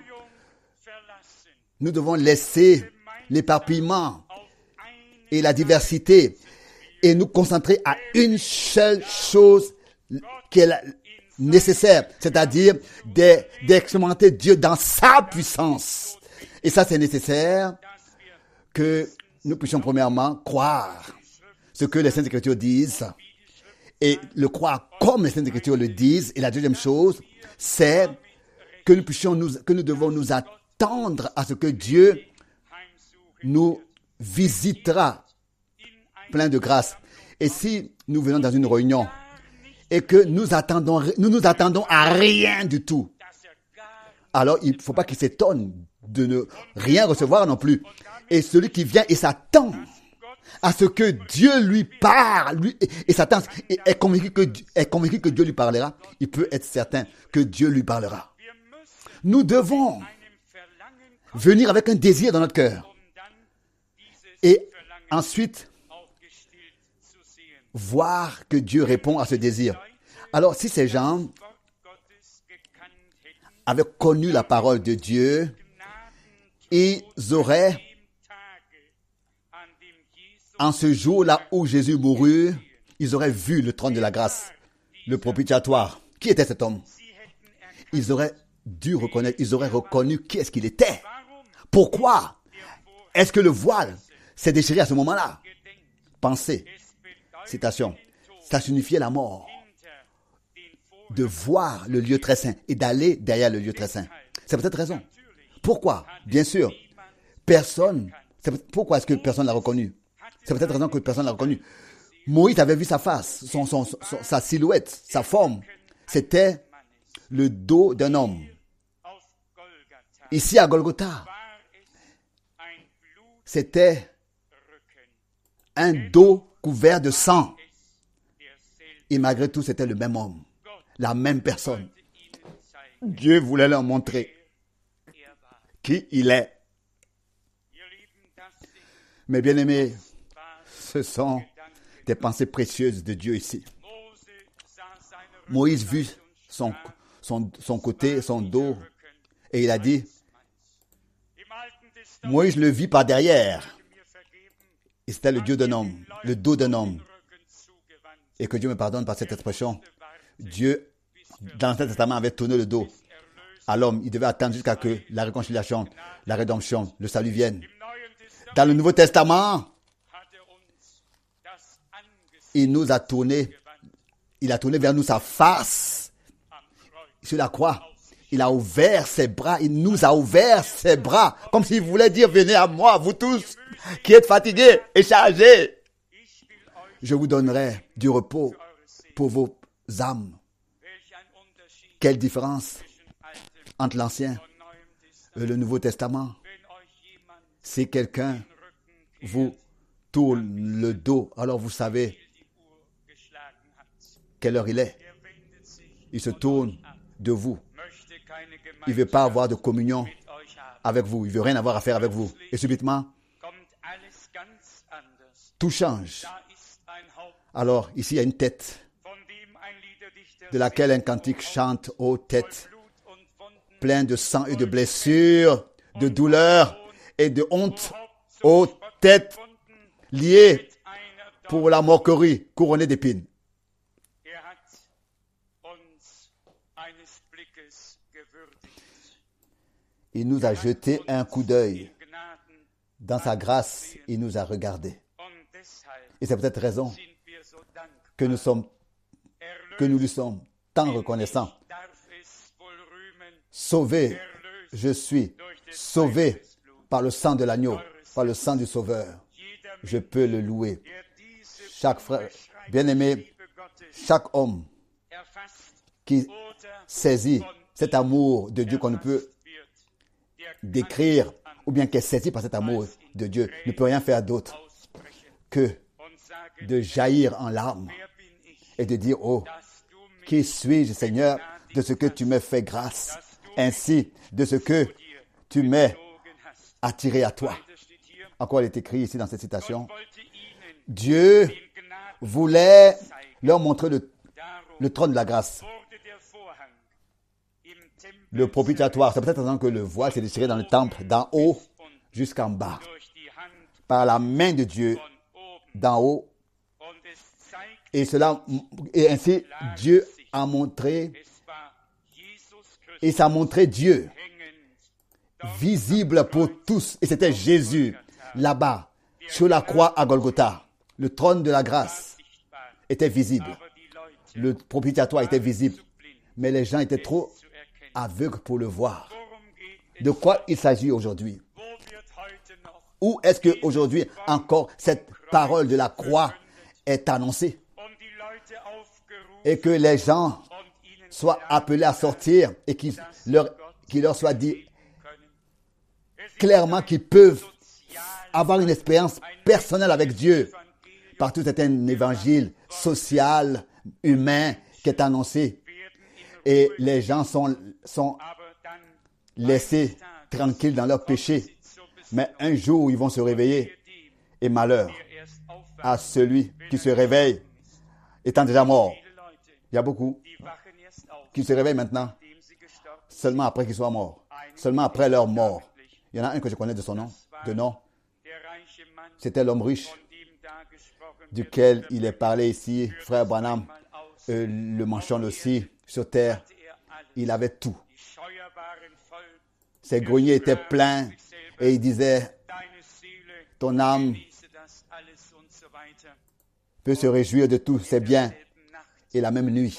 nous devons laisser l'éparpillement et la diversité et nous concentrer à une seule chose qui est nécessaire, c'est-à-dire d'expérimenter Dieu dans sa puissance. Et ça, c'est nécessaire que nous puissions premièrement croire ce que les Saintes Écritures disent et le croire comme les Saintes Écritures le disent. Et la deuxième chose, c'est que nous puissions nous, que nous devons nous attendre à ce que Dieu nous visitera plein de grâce. Et si nous venons dans une réunion et que nous attendons, nous nous attendons à rien du tout, alors il ne faut pas qu'il s'étonne de ne rien recevoir non plus. Et celui qui vient et s'attend à ce que Dieu lui parle, lui, et, et s'attend, et est convaincu que, est convaincu que Dieu lui parlera, il peut être certain que Dieu lui parlera. Nous devons venir avec un désir dans notre cœur. Et ensuite, voir que Dieu répond à ce désir. Alors, si ces gens avaient connu la parole de Dieu, ils auraient, en ce jour-là où Jésus mourut, ils auraient vu le trône de la grâce, le propitiatoire. Qui était cet homme? Ils auraient dû reconnaître, ils auraient reconnu qui est-ce qu'il était. Pourquoi est-ce que le voile s'est déchiré à ce moment-là? Pensez, citation, ça signifiait la mort. De voir le lieu très saint et d'aller derrière le lieu très saint. C'est peut-être raison. Pourquoi? Bien sûr, personne. C'est pourquoi est-ce que personne l'a reconnu? C'est peut-être raison que personne l'a reconnu. Moïse avait vu sa face, son, son, son, sa silhouette, sa forme. C'était le dos d'un homme. Ici à Golgotha, c'était un dos couvert de sang. Et malgré tout, c'était le même homme, la même personne. Dieu voulait leur montrer qui il est. Mes bien-aimés, ce sont des pensées précieuses de Dieu ici. Moïse vit son, son, son côté, son dos, et il a dit, Moïse le vit par derrière. Et c'était le Dieu d'un homme, le dos d'un homme. Et que Dieu me pardonne par cette expression. Dieu, dans l'Ancien Testament, avait tourné le dos à l'homme. Il devait attendre jusqu'à ce que la réconciliation, la rédemption, le salut viennent. Dans le Nouveau Testament, il nous a tourné, il a tourné vers nous sa face sur la croix. Il a ouvert ses bras, il nous a ouvert ses bras, comme s'il voulait dire, venez à moi, vous tous qui êtes fatigués et chargés. Je vous donnerai du repos pour vos âmes. Quelle différence entre l'Ancien et le Nouveau Testament. Si quelqu'un vous tourne le dos, alors vous savez quelle heure il est. Il se tourne de vous. Il ne veut pas avoir de communion avec vous. Il ne veut rien avoir à faire avec vous. Et subitement, tout change. Alors, ici, il y a une tête de laquelle un cantique chante, ô tête, plein de sang et de blessures, de douleurs et de honte, ô tête, liée pour la moquerie, couronnée d'épines. Il nous a jeté un coup d'œil. Dans sa grâce, il nous a regardés. Et c'est peut-être raison que nous sommes, que nous lui sommes tant reconnaissants. Sauvé, je suis sauvé par le sang de l'agneau, par le sang du Sauveur. Je peux le louer. Chaque frère, bien-aimé, chaque homme qui saisit cet amour de Dieu qu'on ne peut décrire, ou bien qui est saisi par cet amour de Dieu, ne peut rien faire d'autre que de jaillir en larmes et de dire, oh, qui suis-je, Seigneur, de ce que tu me fais grâce, ainsi de ce que tu m'as attiré à toi. Encore il est écrit ici dans cette citation, Dieu voulait leur montrer le, le trône de la grâce. Le propitiatoire, c'est peut-être raison que le voile s'est déchiré dans le temple, d'en haut jusqu'en bas, par la main de Dieu, d'en haut. Et cela, et ainsi, Dieu a montré, et ça a montré Dieu, visible pour tous. Et c'était Jésus, là-bas, sur la croix à Golgotha. Le trône de la grâce était visible. Le propitiatoire était visible. Mais les gens étaient trop aveugles pour le voir. De quoi il s'agit aujourd'hui? Où est-ce qu'aujourd'hui encore cette parole de la croix est annoncée? Et que les gens soient appelés à sortir et qu'il leur, qu'il leur soit dit clairement qu'ils peuvent avoir une expérience personnelle avec Dieu. Partout, c'est un évangile social, humain qui est annoncé. Et les gens sont, sont laissés tranquilles dans leur péché. Mais un jour, ils vont se réveiller. Et malheur à celui qui se réveille étant déjà mort. Il y a beaucoup qui se réveillent maintenant seulement après qu'ils soient morts. Seulement après leur mort. Il y en a un que je connais de son nom. De nom. C'était l'homme riche duquel il est parlé ici, frère Branham euh, le mentionne aussi, sur terre, il avait tout. Ses greniers étaient pleins et il disait, ton âme peut se réjouir de tous ses biens. Et la même nuit,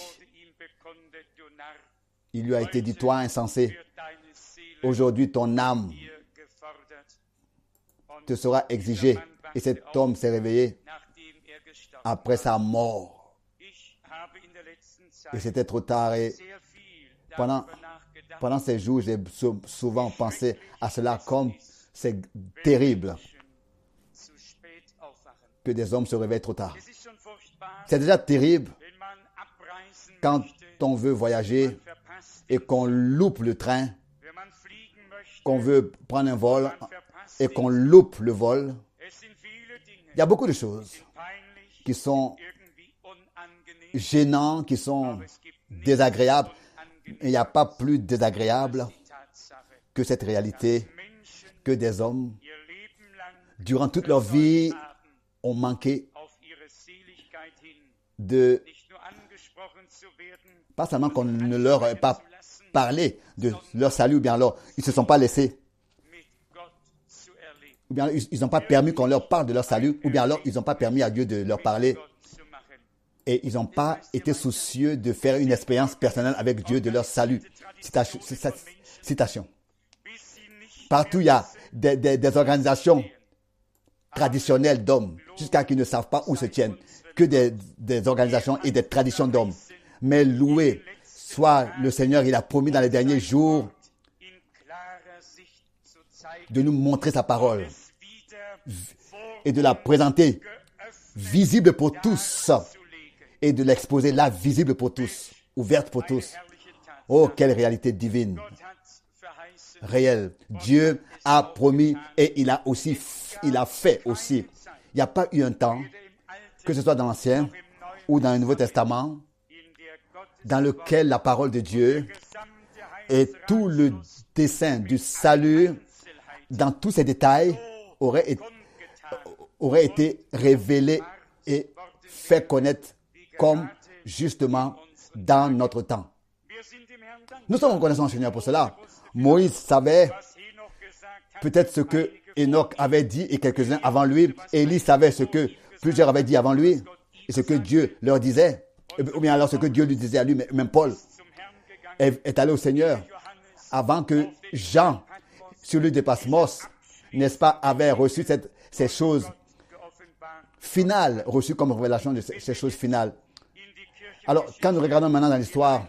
il lui a été dit, toi insensé, aujourd'hui ton âme te sera exigée. Et cet homme s'est réveillé après sa mort. Et c'était trop tard. Et pendant, pendant ces jours, j'ai souvent pensé à cela comme c'est terrible que des hommes se réveillent trop tard. C'est déjà terrible quand on veut voyager et qu'on loupe le train, qu'on veut prendre un vol et qu'on loupe le vol. Il y a beaucoup de choses qui sont gênantes, qui sont désagréables. Il n'y a pas plus désagréable que cette réalité que des hommes, durant toute leur vie, ont manqué de, pas seulement qu'on ne leur ait pas parlé de leur salut, ou bien alors ils ne se sont pas laissés, ou bien ils n'ont pas permis qu'on leur parle de leur salut, ou bien alors ils n'ont pas permis à Dieu de leur parler, et ils n'ont pas été soucieux de faire une expérience personnelle avec Dieu de leur salut. Citation. Citation. Partout, il y a des, des, des organisations traditionnelles d'hommes, jusqu'à qu'ils ne savent pas où se tiennent, que des, des organisations et des traditions d'hommes. Mais loué soit le Seigneur, il a promis dans les derniers jours de nous montrer sa parole et de la présenter visible pour tous et de l'exposer là visible pour tous, ouverte pour tous. Oh, quelle réalité divine, réelle. Dieu a promis et il a aussi, il a fait aussi. Il n'y a pas eu un temps, que ce soit dans l'Ancien ou dans le Nouveau Testament, dans lequel la parole de Dieu et tout le dessein du salut, dans tous ses détails, aurait été, aurait été révélé et fait connaître comme justement dans notre temps. Nous sommes reconnaissants au Seigneur pour cela. Moïse savait peut-être ce que Enoch avait dit et quelques-uns avant lui. Élie savait ce que plusieurs avaient dit avant lui et ce que Dieu leur disait. Ou bien alors ce que Dieu lui disait à lui. Même Paul est allé au Seigneur avant que Jean, sur l'île de Patmos, n'est-ce pas, avait reçu cette, ces choses finales, reçues comme révélation de ces, ces choses finales. Alors, quand nous regardons maintenant dans l'histoire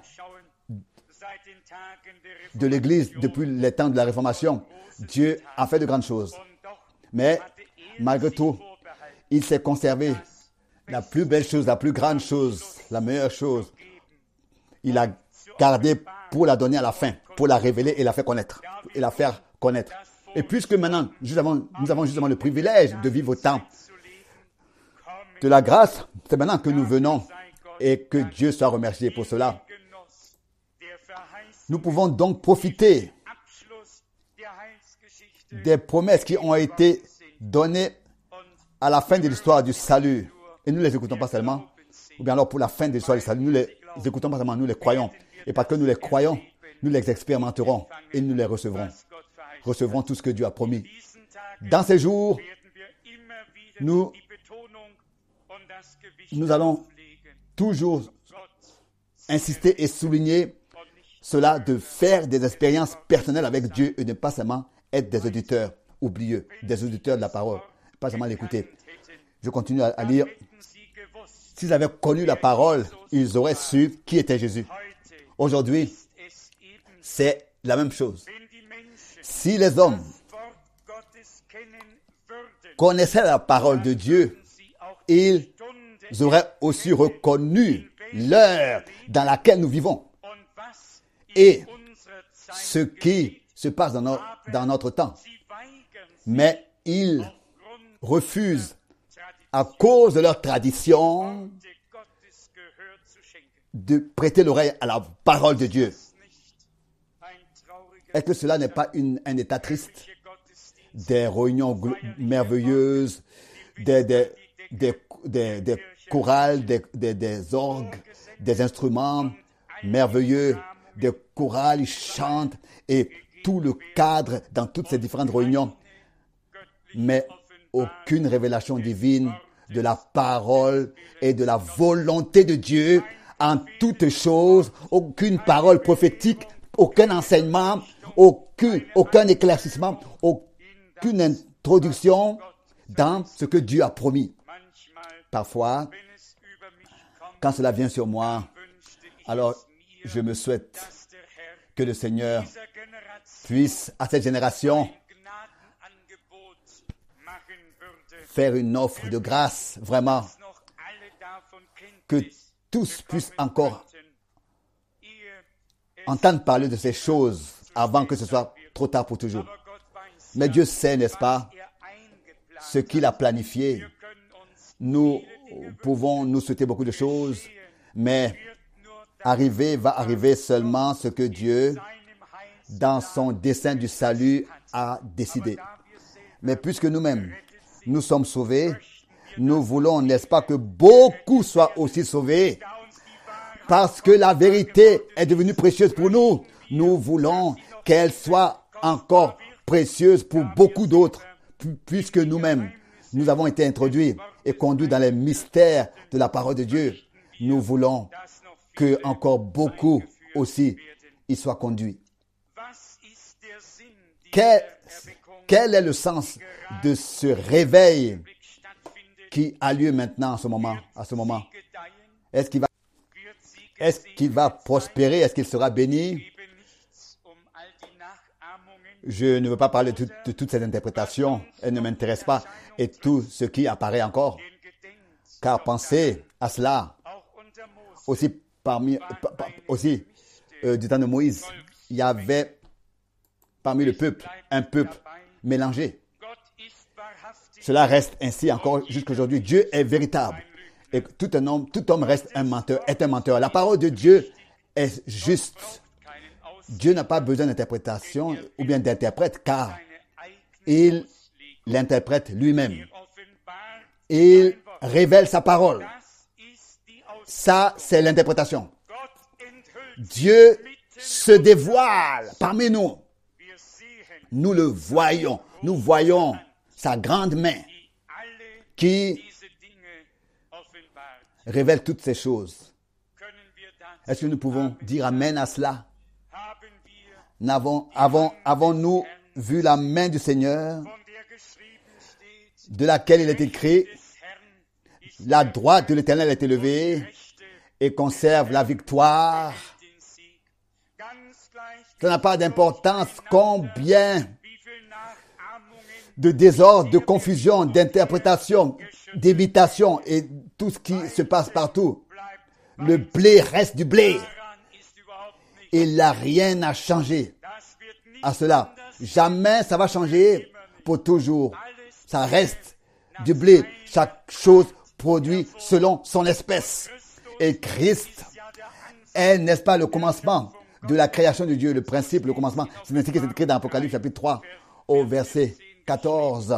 de l'Église depuis les temps de la Réformation, Dieu a fait de grandes choses. Mais, malgré tout, il s'est conservé la plus belle chose, la plus grande chose, la meilleure chose. Il a gardé pour la donner à la fin, pour la révéler et la faire connaître. Et la faire connaître. Et puisque maintenant, nous avons, nous avons justement le privilège de vivre au temps de la grâce, c'est maintenant que nous venons et que Dieu soit remercié pour cela. Nous pouvons donc profiter des promesses qui ont été données à la fin de l'histoire du salut. Et nous ne les écoutons pas seulement, ou bien alors pour la fin de l'histoire du salut, nous ne les écoutons pas seulement, nous les croyons. Et parce que nous les croyons, nous les expérimenterons et nous les recevrons. Recevrons tout ce que Dieu a promis. Dans ces jours, nous, nous allons toujours insister et souligner cela, de faire des expériences personnelles avec Dieu et ne pas seulement être des auditeurs oublieux, des auditeurs de la parole, pas seulement l'écouter. Je continue à, à lire. S'ils avaient connu la parole, ils auraient su qui était Jésus. Aujourd'hui, c'est la même chose. Si les hommes connaissaient la parole de Dieu, ils auraient aussi reconnu l'heure dans laquelle nous vivons et ce qui se passe dans notre, dans notre temps. Mais ils refusent, à cause de leur tradition, de prêter l'oreille à la parole de Dieu. Est-ce que cela n'est pas une, un état triste? Des réunions merveilleuses, des, des, des, des, des chorales, des, des, des orgues, des instruments merveilleux, des chorales, ils chantent et tout le cadre dans toutes ces différentes réunions. Mais aucune révélation divine de la parole et de la volonté de Dieu en toutes choses, aucune parole prophétique, aucun enseignement, aucun, aucun éclaircissement, aucune introduction dans ce que Dieu a promis. Parfois, quand cela vient sur moi, alors je me souhaite que le Seigneur puisse à cette génération faire une offre de grâce, vraiment, que tous puissent encore entendre parler de ces choses avant que ce soit trop tard pour toujours. Mais Dieu sait, n'est-ce pas, ce qu'il a planifié. Nous pouvons nous souhaiter beaucoup de choses, mais arriver va arriver seulement ce que Dieu, dans son dessein du salut, a décidé. Mais puisque nous-mêmes, nous sommes sauvés, nous voulons, n'est-ce pas, que beaucoup soient aussi sauvés. Parce que la vérité est devenue précieuse pour nous. Nous voulons qu'elle soit encore précieuse pour beaucoup d'autres. Puisque nous-mêmes, nous avons été introduits et conduits dans les mystères de la parole de Dieu. Nous voulons que encore beaucoup aussi y soient conduits. Quel, quel est le sens de ce réveil qui a lieu maintenant à ce moment, à ce moment? Est-ce qu'il va, est-ce qu'il va prospérer? Est-ce qu'il sera béni? Je ne veux pas parler de, de toutes ces interprétations. Elles ne m'intéressent pas. Et tout ce qui apparaît encore. Car pensez à cela. Aussi, parmi, aussi euh, du temps de Moïse, il y avait parmi le peuple un peuple mélangé. Cela reste ainsi encore jusqu'aujourd'hui. Dieu est véritable. Et tout un homme, tout homme reste un menteur, est un menteur. La parole de Dieu est juste. Dieu n'a pas besoin d'interprétation ou bien d'interprète, car il l'interprète lui-même. Il révèle sa parole. Ça, c'est l'interprétation. Dieu se dévoile parmi nous. Nous le voyons. Nous voyons sa grande main qui révèle toutes ces choses. Est-ce que nous pouvons dire amen à cela? N'avons, avons, avons-nous vu la main du Seigneur, de laquelle il est écrit, la droite de l'Éternel est élevée et conserve la victoire? Ça n'a pas d'importance combien de désordre, de confusion, d'interprétation, d'évitation et tout ce qui se passe partout. Le blé reste du blé. Il n'y a rien à changer à cela. Jamais ça va changer pour toujours. Ça reste du blé. Chaque chose produit selon son espèce. Et Christ est, n'est-ce pas, le commencement de la création de Dieu, le principe, le commencement. C'est ainsi que c'est écrit dans Apocalypse chapitre trois au verset quatorze.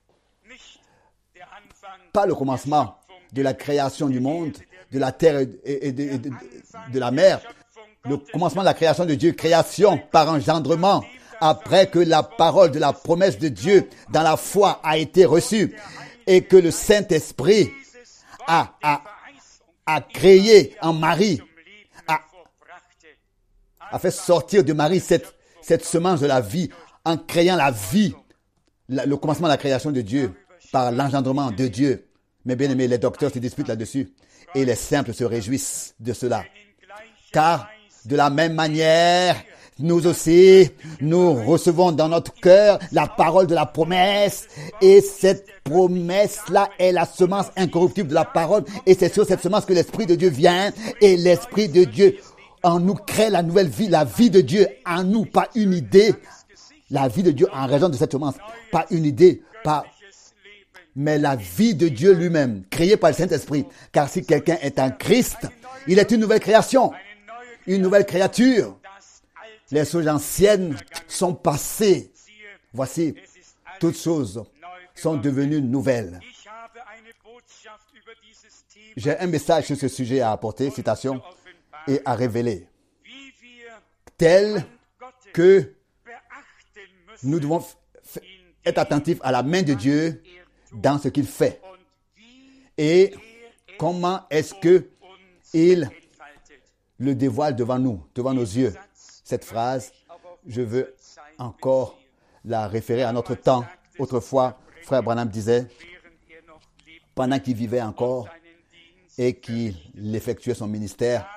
Pas le commencement de la création du monde, de la terre et de, et de, de la mer. Le commencement de la création de Dieu, création par engendrement, après que la parole de la promesse de Dieu dans la foi a été reçue et que le Saint-Esprit a, a, a créé en Marie, a, a fait sortir de Marie cette, cette semence de la vie en créant la vie, la, le commencement de la création de Dieu par l'engendrement de Dieu. Mais bien aimés, les docteurs se disputent là-dessus et les simples se réjouissent de cela. Car de la même manière, nous aussi, nous recevons dans notre cœur la parole de la promesse et cette promesse-là est la semence incorruptible de la parole et c'est sur cette semence que l'Esprit de Dieu vient et l'Esprit de Dieu en nous crée la nouvelle vie, la vie de Dieu en nous, pas une idée, la vie de Dieu en raison de cette semence, pas une idée, pas mais la vie de Dieu lui-même, créée par le Saint-Esprit. Car si quelqu'un est en Christ, il est une nouvelle création, une nouvelle créature. Les choses anciennes sont passées. Voici, toutes choses sont devenues nouvelles. J'ai un message sur ce sujet à apporter, citation, et à révéler, tel que nous devons f- être attentifs à la main de Dieu dans ce qu'il fait. Et comment est-ce que il le dévoile devant nous, devant nos yeux. Cette phrase, je veux encore la référer à notre temps. Autrefois, frère Branham disait, pendant qu'il vivait encore et qu'il effectuait son ministère,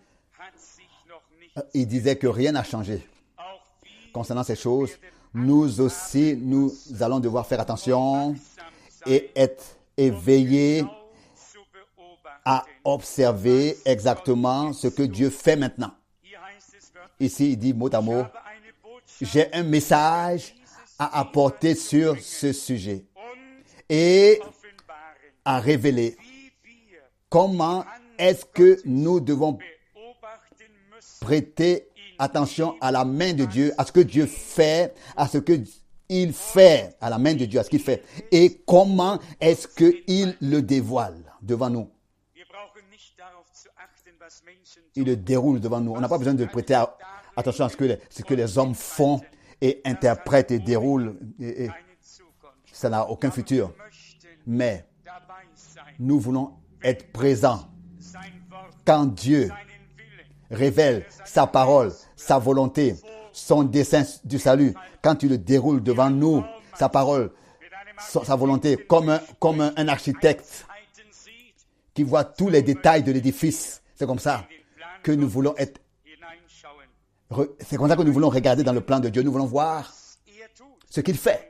il disait que rien n'a changé. Concernant ces choses, nous aussi, nous allons devoir faire attention et être éveillés à observer exactement ce que Dieu fait maintenant. Ici, il dit mot à mot, j'ai un message à apporter sur ce sujet et à révéler comment est-ce que nous devons prêter attention à la main de Dieu, à ce que Dieu fait, à ce qu'il fait, à la main de Dieu, à ce qu'il fait, et comment est-ce qu'il le dévoile devant nous. Il le déroule devant nous. On n'a pas besoin de prêter attention à ce que les, ce que les hommes font et interprètent et déroulent. Et, et ça n'a aucun futur. Mais nous voulons être présents quand Dieu révèle sa parole, sa volonté, son dessein du salut. Quand il le déroule devant nous, sa parole, sa volonté, comme un, comme un, un architecte qui voit tous les détails de l'édifice. C'est comme ça que nous voulons être. C'est comme ça que nous voulons regarder dans le plan de Dieu. Nous voulons voir ce qu'il fait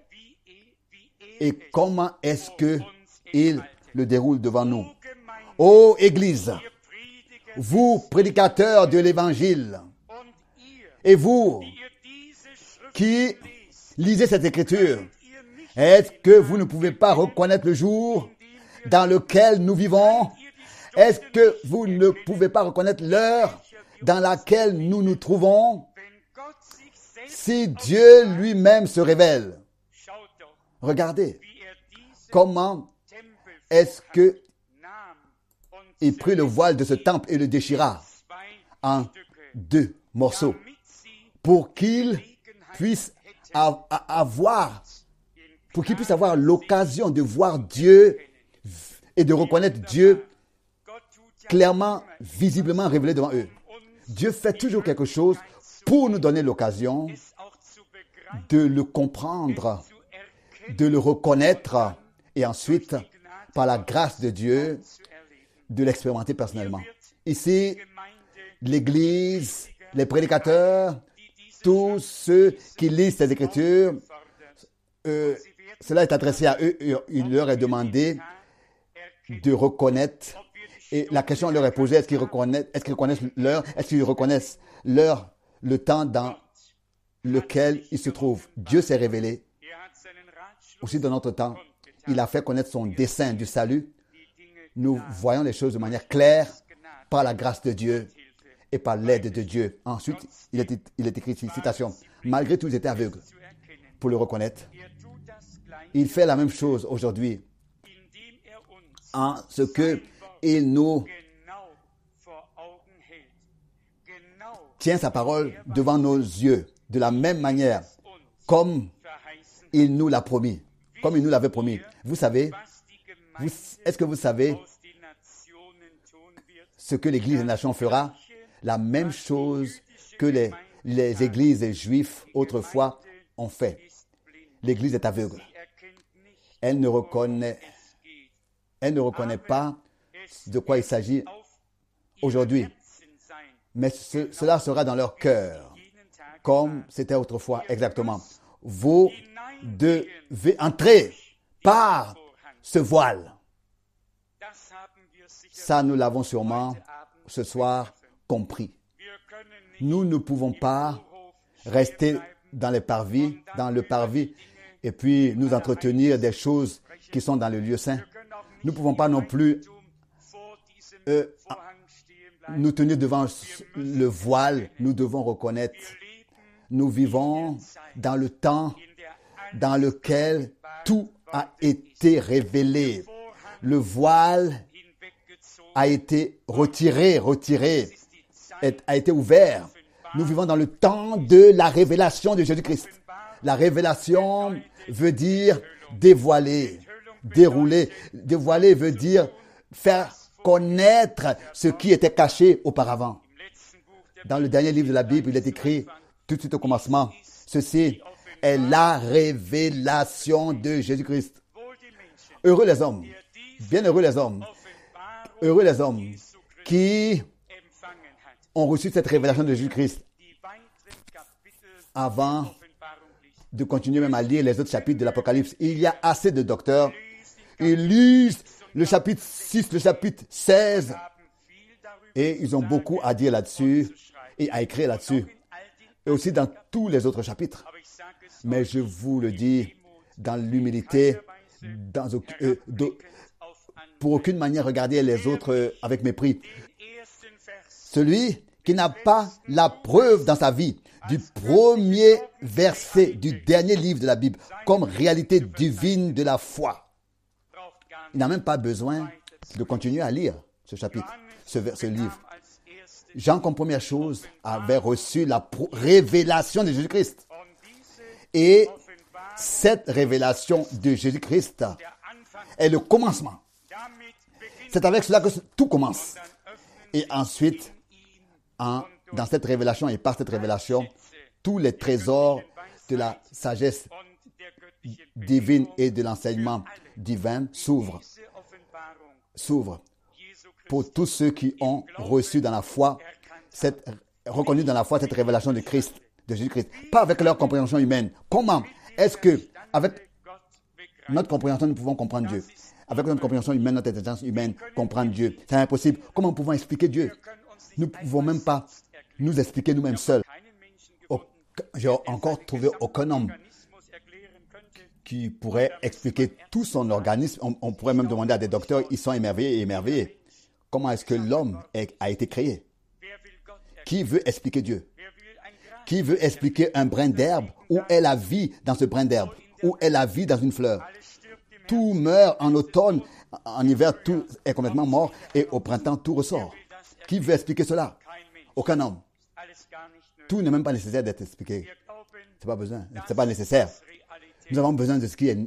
et comment est-ce que il le déroule devant nous. Ô Église, vous prédicateurs de l'Évangile, et vous qui lisez cette écriture, est-ce que vous ne pouvez pas reconnaître le jour dans lequel nous vivons? Est-ce que vous ne pouvez pas reconnaître l'heure dans laquelle nous nous trouvons? Si Dieu lui-même se révèle, regardez comment est-ce que il prit le voile de ce temple et le déchira en deux morceaux pour qu'il puisse avoir, pour qu'il puisse avoir l'occasion de voir Dieu et de reconnaître Dieu clairement, visiblement révélé devant eux. Dieu fait toujours quelque chose pour nous donner l'occasion de le comprendre, de le reconnaître et ensuite, par la grâce de Dieu, de l'expérimenter personnellement. Ici, l'Église, les prédicateurs, tous ceux qui lisent ces Écritures, euh, cela est adressé à eux. Il leur est demandé de reconnaître. Et la question leur est posée, est-ce qu'ils reconnaissent, est-ce qu'ils reconnaissent l'heure, est-ce qu'ils reconnaissent l'heure, le temps dans lequel ils se trouvent. Dieu s'est révélé aussi dans notre temps. Il a fait connaître son dessein du salut. Nous voyons les choses de manière claire par la grâce de Dieu et par l'aide de Dieu. Ensuite, il est, il est écrit ici, citation, malgré tout, ils étaient aveugles pour le reconnaître. Il fait la même chose aujourd'hui en ce que il nous tient sa parole devant nos yeux de la même manière comme il nous l'a promis, comme il nous l'avait promis. Vous savez, vous, est-ce que vous savez ce que l'Église des nations fera? La même chose que les, les églises juives autrefois ont fait. L'Église est aveugle. Elle ne reconnaît, elle ne reconnaît pas de quoi il s'agit aujourd'hui. Mais ce, cela sera dans leur cœur, comme c'était autrefois exactement. Vous devez entrer par ce voile. Ça, nous l'avons sûrement ce soir compris. Nous ne pouvons pas rester dans les parvis, dans le parvis, et puis nous entretenir des choses qui sont dans le lieu saint. Nous ne pouvons pas non plus euh, nous tenir devant le voile. Nous devons reconnaître. Nous vivons dans le temps dans lequel tout a été révélé. le voile a été retiré, retiré, est- a été ouvert. Nous vivons dans le temps de la révélation de Jésus-Christ. La révélation veut dire dévoiler, dérouler. Dévoiler veut dire faire connaître ce qui était caché auparavant. Dans le dernier livre de la Bible, il est écrit, tout de suite au commencement, ceci est la révélation de Jésus-Christ. Heureux les hommes, bienheureux les hommes, heureux les hommes qui ont reçu cette révélation de Jésus-Christ. Avant de continuer même à lire les autres chapitres de l'Apocalypse, il y a assez de docteurs. Ils lisent le chapitre six, le chapitre seize, et ils ont beaucoup à dire là-dessus et à écrire là-dessus. Et aussi dans tous les autres chapitres. Mais je vous le dis, dans l'humilité, dans, euh, de, pour aucune manière regarder les autres euh, avec mépris. Celui qui n'a pas la preuve dans sa vie du premier verset du dernier livre de la Bible comme réalité divine de la foi, il n'a même pas besoin de continuer à lire ce chapitre, ce, ce livre. Jean, comme première chose, avait reçu la révélation de Jésus-Christ. Et cette révélation de Jésus-Christ est le commencement. C'est avec cela que tout commence. Et ensuite, en, dans cette révélation et par cette révélation, tous les trésors de la sagesse divine et de l'enseignement divin s'ouvrent. S'ouvrent pour tous ceux qui ont reçu dans la foi, cette, reconnu dans la foi cette révélation de Christ, de Jésus-Christ. Pas avec leur compréhension humaine. Comment est-ce que, avec notre compréhension, nous pouvons comprendre Dieu? Avec notre compréhension humaine, notre intelligence humaine, comprendre Dieu. C'est impossible. Comment pouvons expliquer Dieu? Nous ne pouvons même pas nous expliquer nous-mêmes seuls. J'ai encore trouvé aucun homme qui pourrait expliquer tout son organisme. On, on pourrait même demander à des docteurs, ils sont émerveillés et émerveillés. Comment est-ce que l'homme est, a été créé? Qui veut expliquer Dieu? Qui veut expliquer un brin d'herbe? Où est la vie dans ce brin d'herbe? Où est la vie dans une fleur? Tout meurt en automne, en hiver, tout est complètement mort et au printemps, tout ressort. Qui veut expliquer cela? Aucun homme. Tout n'est même pas nécessaire d'être expliqué. C'est pas besoin. C'est pas nécessaire. Nous avons besoin de ce qui est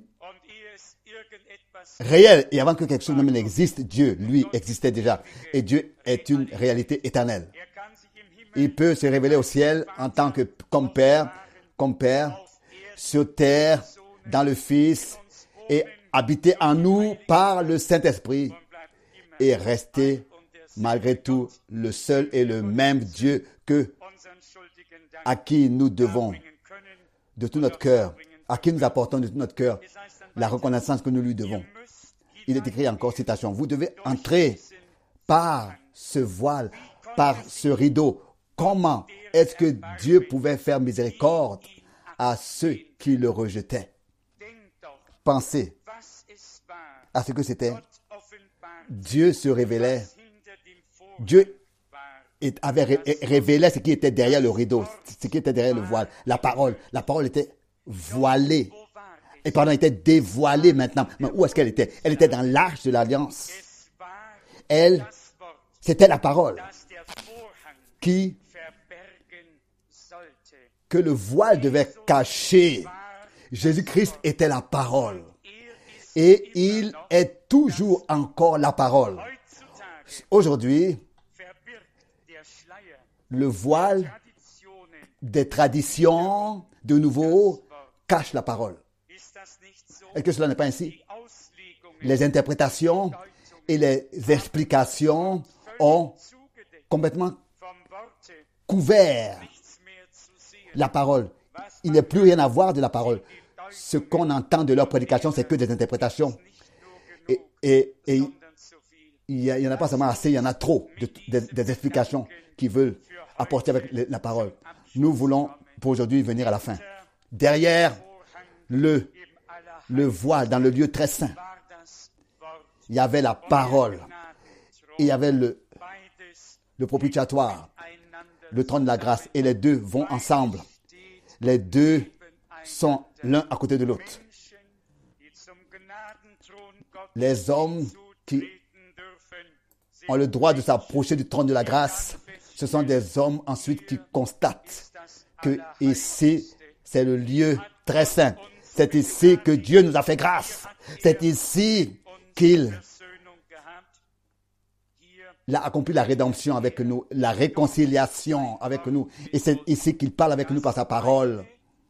réel. Et avant que quelque chose même n'existe, Dieu, lui, existait déjà. Et Dieu est une réalité éternelle. Il peut se révéler au ciel en tant que comme Père, comme Père, sur terre, dans le Fils, et habiter en nous par le Saint-Esprit, et rester malgré tout le seul et le même Dieu que à qui nous devons de tout notre cœur, à qui nous apportons de tout notre cœur la reconnaissance que nous lui devons. Il est écrit encore, citation, vous devez entrer par ce voile, par ce rideau. Comment est-ce que Dieu pouvait faire miséricorde à ceux qui le rejetaient? Pensez à ce que c'était. Dieu se révélait. Dieu avait révélé ce qui était derrière le rideau, ce qui était derrière le voile. La parole. La parole était voilée. Et pardon, était dévoilée maintenant. Mais où est-ce qu'elle était? Elle était dans l'arche de l'alliance. Elle, c'était la parole qui, que le voile devait cacher. Jésus-Christ était la parole. Et il est toujours encore la parole. Aujourd'hui, le voile des traditions, de nouveau, cache la parole. Est-ce que cela n'est pas ainsi? Les interprétations et les explications ont complètement couvert la parole. Il n'y a plus rien à voir de la parole. Ce qu'on entend de leur prédication, c'est que des interprétations. Et, et, et il n'y en a pas seulement assez, il y en a trop de, de, des explications qui veulent apporter avec la parole. Nous voulons pour aujourd'hui venir à la fin. Derrière le, le voile, dans le lieu très saint, il y avait la parole. Et il y avait le, le propitiatoire, le trône de la grâce. Et les deux vont ensemble. Les deux sont l'un à côté de l'autre. Les hommes qui ont le droit de s'approcher du trône de la grâce, ce sont des hommes ensuite qui constatent que ici, c'est le lieu très saint. C'est ici que Dieu nous a fait grâce. C'est ici qu'il a accompli la rédemption avec nous, la réconciliation avec nous. Et c'est ici qu'il parle avec nous par sa parole.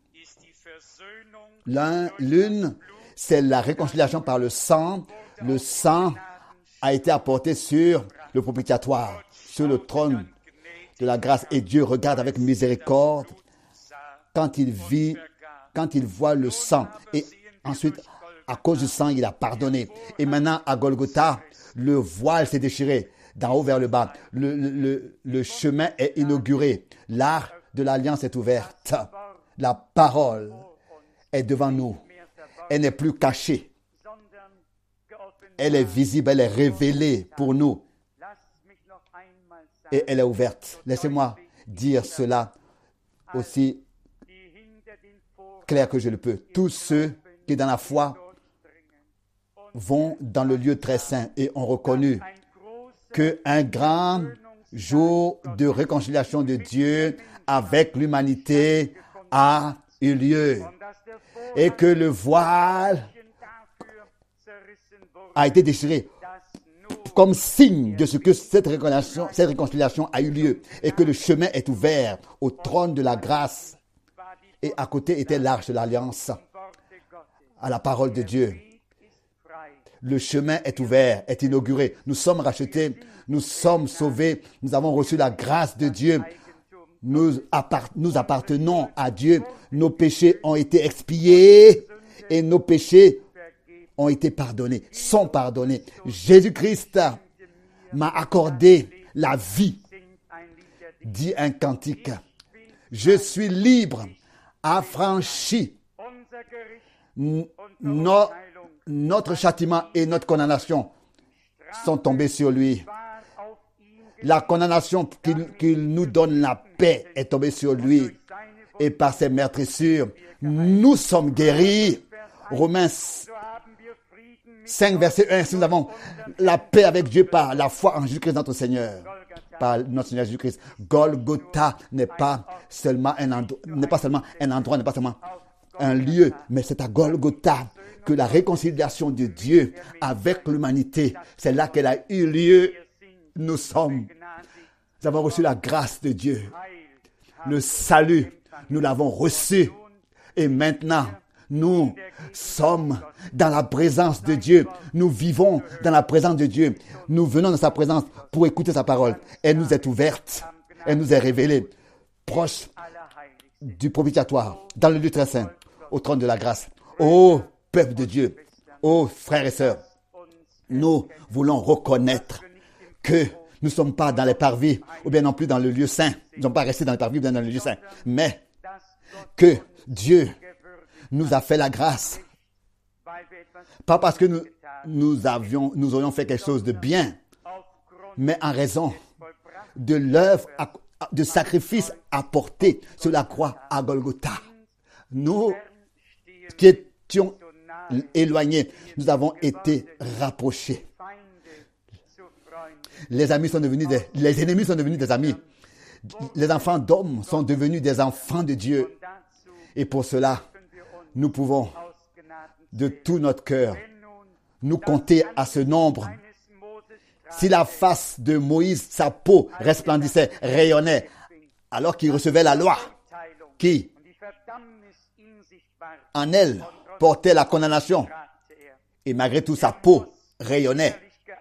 L'un, l'une, c'est la réconciliation par le sang. Le sang a été apporté sur le propitiatoire, sur le trône de la grâce. Et Dieu regarde avec miséricorde quand il vit, quand il voit le sang. Et ensuite, à cause du sang, il a pardonné. Et maintenant, à Golgotha, le voile s'est déchiré d'en haut vers le bas. Le, le, le chemin est inauguré. L'arche de l'alliance est ouverte. La parole est devant nous. Elle n'est plus cachée. Elle est visible, elle est révélée pour nous. Et elle est ouverte. Laissez-moi dire cela aussi clair que je le peux. Tous ceux qui, dans la foi, vont dans le lieu très saint et ont reconnu qu'un grand jour de réconciliation de Dieu avec l'humanité a eu lieu et que le voile a été déchiré comme signe de ce que cette réconciliation, cette réconciliation a eu lieu et que le chemin est ouvert au trône de la grâce. Et à côté était l'arche de l'alliance, à la parole de Dieu. Le chemin est ouvert, est inauguré. Nous sommes rachetés, nous sommes sauvés, nous avons reçu la grâce de Dieu. Nous, appart- nous appartenons à Dieu. Nos péchés ont été expiés et nos péchés ont été pardonnés, sont pardonnés. Jésus-Christ m'a accordé la vie, dit un cantique. Je suis libre, affranchi. No, notre châtiment et notre condamnation sont tombés sur lui. La condamnation qu'il, qu'il nous donne la paix est tombée sur lui. Et par ses meurtrissures, nous sommes guéris. Romains cinq, verset un, si nous avons la paix avec Dieu par la foi en Jésus-Christ notre Seigneur. Par notre Seigneur Jésus-Christ. Golgotha n'est pas seulement un endroit, n'est pas seulement un endroit, n'est pas seulement un lieu, mais c'est à Golgotha que la réconciliation de Dieu avec l'humanité, c'est là qu'elle a eu lieu. Nous sommes, nous avons reçu la grâce de Dieu. Le salut, nous l'avons reçu. Et maintenant, nous sommes dans la présence de Dieu. Nous vivons dans la présence de Dieu. Nous venons dans sa présence pour écouter sa parole. Elle nous est ouverte. Elle nous est révélée. Proche du propitiatoire, dans le lieu très saint, au trône de la grâce. Ô peuple de Dieu, ô frères et sœurs, nous voulons reconnaître que nous ne sommes pas dans les parvis, ou bien non plus dans le lieu saint. Nous ne sommes pas restés dans les parvis, ou bien dans le lieu saint. Mais que Dieu nous a fait la grâce. Pas parce que nous, nous avions, nous aurions fait quelque chose de bien, mais en raison de l'œuvre, de sacrifice apporté sur la croix à Golgotha. Nous qui étions éloignés, nous avons été rapprochés. Les amis sont devenus des, les ennemis sont devenus des amis. Les enfants d'hommes sont devenus des enfants de Dieu. Et pour cela, nous pouvons de tout notre cœur nous compter à ce nombre. Si la face de Moïse, sa peau resplendissait, rayonnait, alors qu'il recevait la loi, qui en elle portait la condamnation, et malgré tout sa peau rayonnait,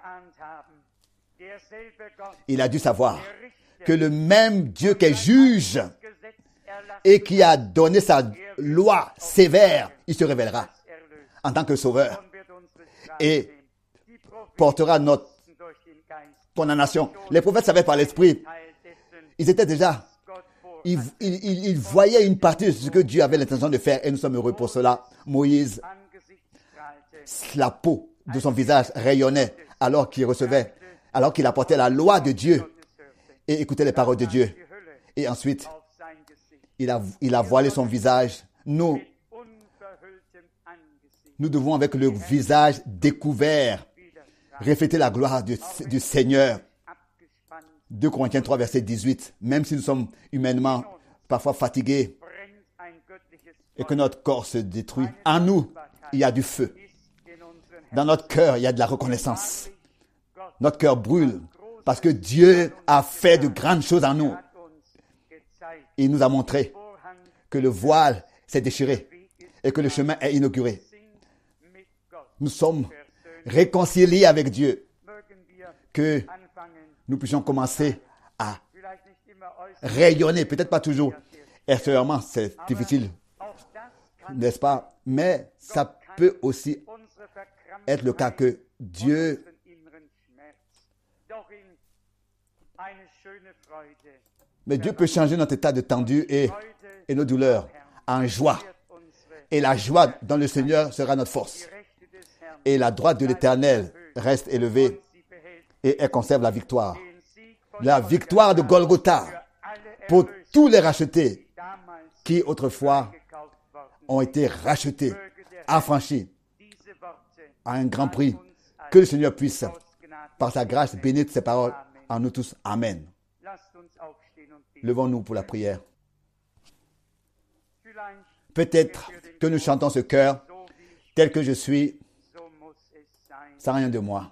il a dû savoir que le même Dieu qui est juge et qui a donné sa loi sévère, il se révélera en tant que sauveur et portera notre condamnation. Les prophètes savaient par l'esprit, ils étaient déjà, ils, ils, ils voyaient une partie de ce que Dieu avait l'intention de faire et nous sommes heureux pour cela. Moïse, la peau de son visage rayonnait alors qu'il recevait, alors qu'il apportait la loi de Dieu et écoutait les paroles de Dieu. Et ensuite, il a, il a voilé son visage. Nous, nous devons avec le visage découvert refléter la gloire du, du Seigneur. deux Corinthiens trois, verset dix-huit. Même si nous sommes humainement parfois fatigués et que notre corps se détruit, en nous, il y a du feu. Dans notre cœur, il y a de la reconnaissance. Notre cœur brûle parce que Dieu a fait de grandes choses en nous. Il nous a montré que le voile s'est déchiré et que le chemin est inauguré. Nous sommes réconciliés avec Dieu. Que nous puissions commencer à rayonner, peut-être pas toujours. Extérieurement, c'est difficile, n'est-ce pas? Mais ça peut aussi être le cas que Dieu mais Dieu peut changer notre état de tendu et, et nos douleurs en joie. Et la joie dans le Seigneur sera notre force. Et la droite de l'Éternel reste élevée et elle conserve la victoire. La victoire de Golgotha pour tous les rachetés qui autrefois ont été rachetés, affranchis à un grand prix. Que le Seigneur puisse, par sa grâce, bénir ses paroles en nous tous. Amen. Levons-nous pour la prière. Peut-être que nous chantons ce chœur tel que je suis, sans rien de moi.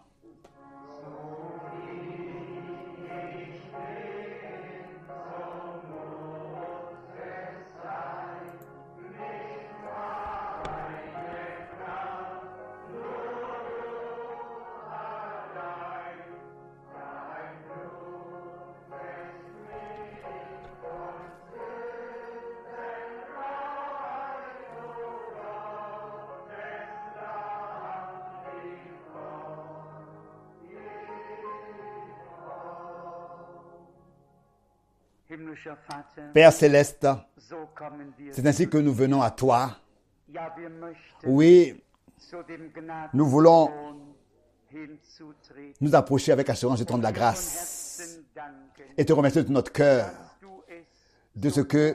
Père Céleste, c'est ainsi que nous venons à toi. Oui, nous voulons nous approcher avec assurance du trône de la grâce et te remercier de notre cœur de ce que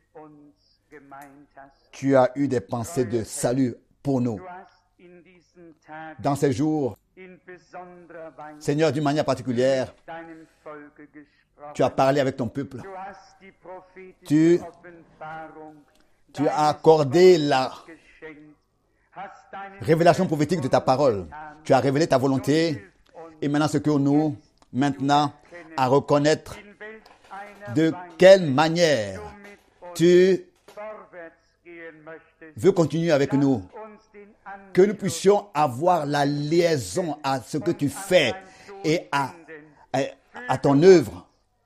tu as eu des pensées de salut pour nous. Dans ces jours, Seigneur, d'une manière particulière, tu as parlé avec ton peuple. Tu, tu as accordé la révélation prophétique de ta parole. Tu as révélé ta volonté. Et maintenant, ce que nous, maintenant, à reconnaître de quelle manière tu veux continuer avec nous. Que nous puissions avoir la liaison à ce que tu fais et à, à, à ton œuvre.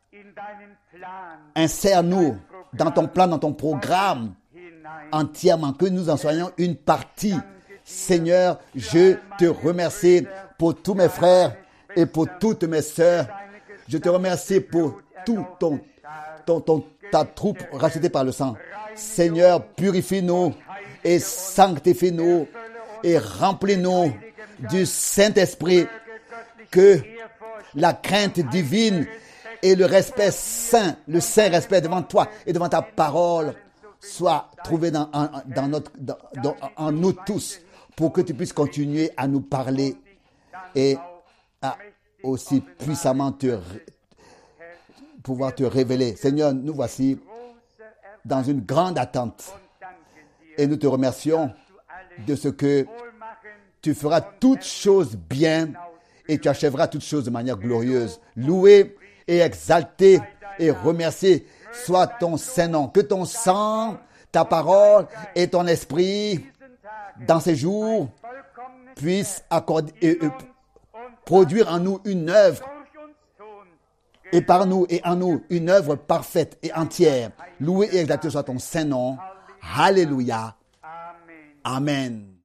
Insère-nous dans ton plan, dans ton programme entièrement, que nous en soyons une partie. Seigneur, je te remercie pour tous mes frères et pour toutes mes sœurs. Je te remercie pour tout ton, ton, ton, ta troupe rachetée par le sang. Seigneur, purifie-nous et sanctifie-nous et remplis-nous du Saint-Esprit, que la crainte divine et le respect saint, le saint respect devant toi et devant ta parole soit trouvé dans, en, dans notre, dans, dans, en nous tous, pour que tu puisses continuer à nous parler et à aussi puissamment te, pouvoir te révéler. Seigneur, nous voici dans une grande attente et nous te remercions de ce que tu feras toutes choses bien et tu achèveras toutes choses de manière glorieuse. Loué et exalté et remercié soit ton Saint-Nom. Que ton sang, ta parole et ton esprit dans ces jours puissent accorder, et, et, produire en nous une œuvre et par nous et en nous une œuvre parfaite et entière. Loué et exalté soit ton Saint-Nom. Alléluia. Amen.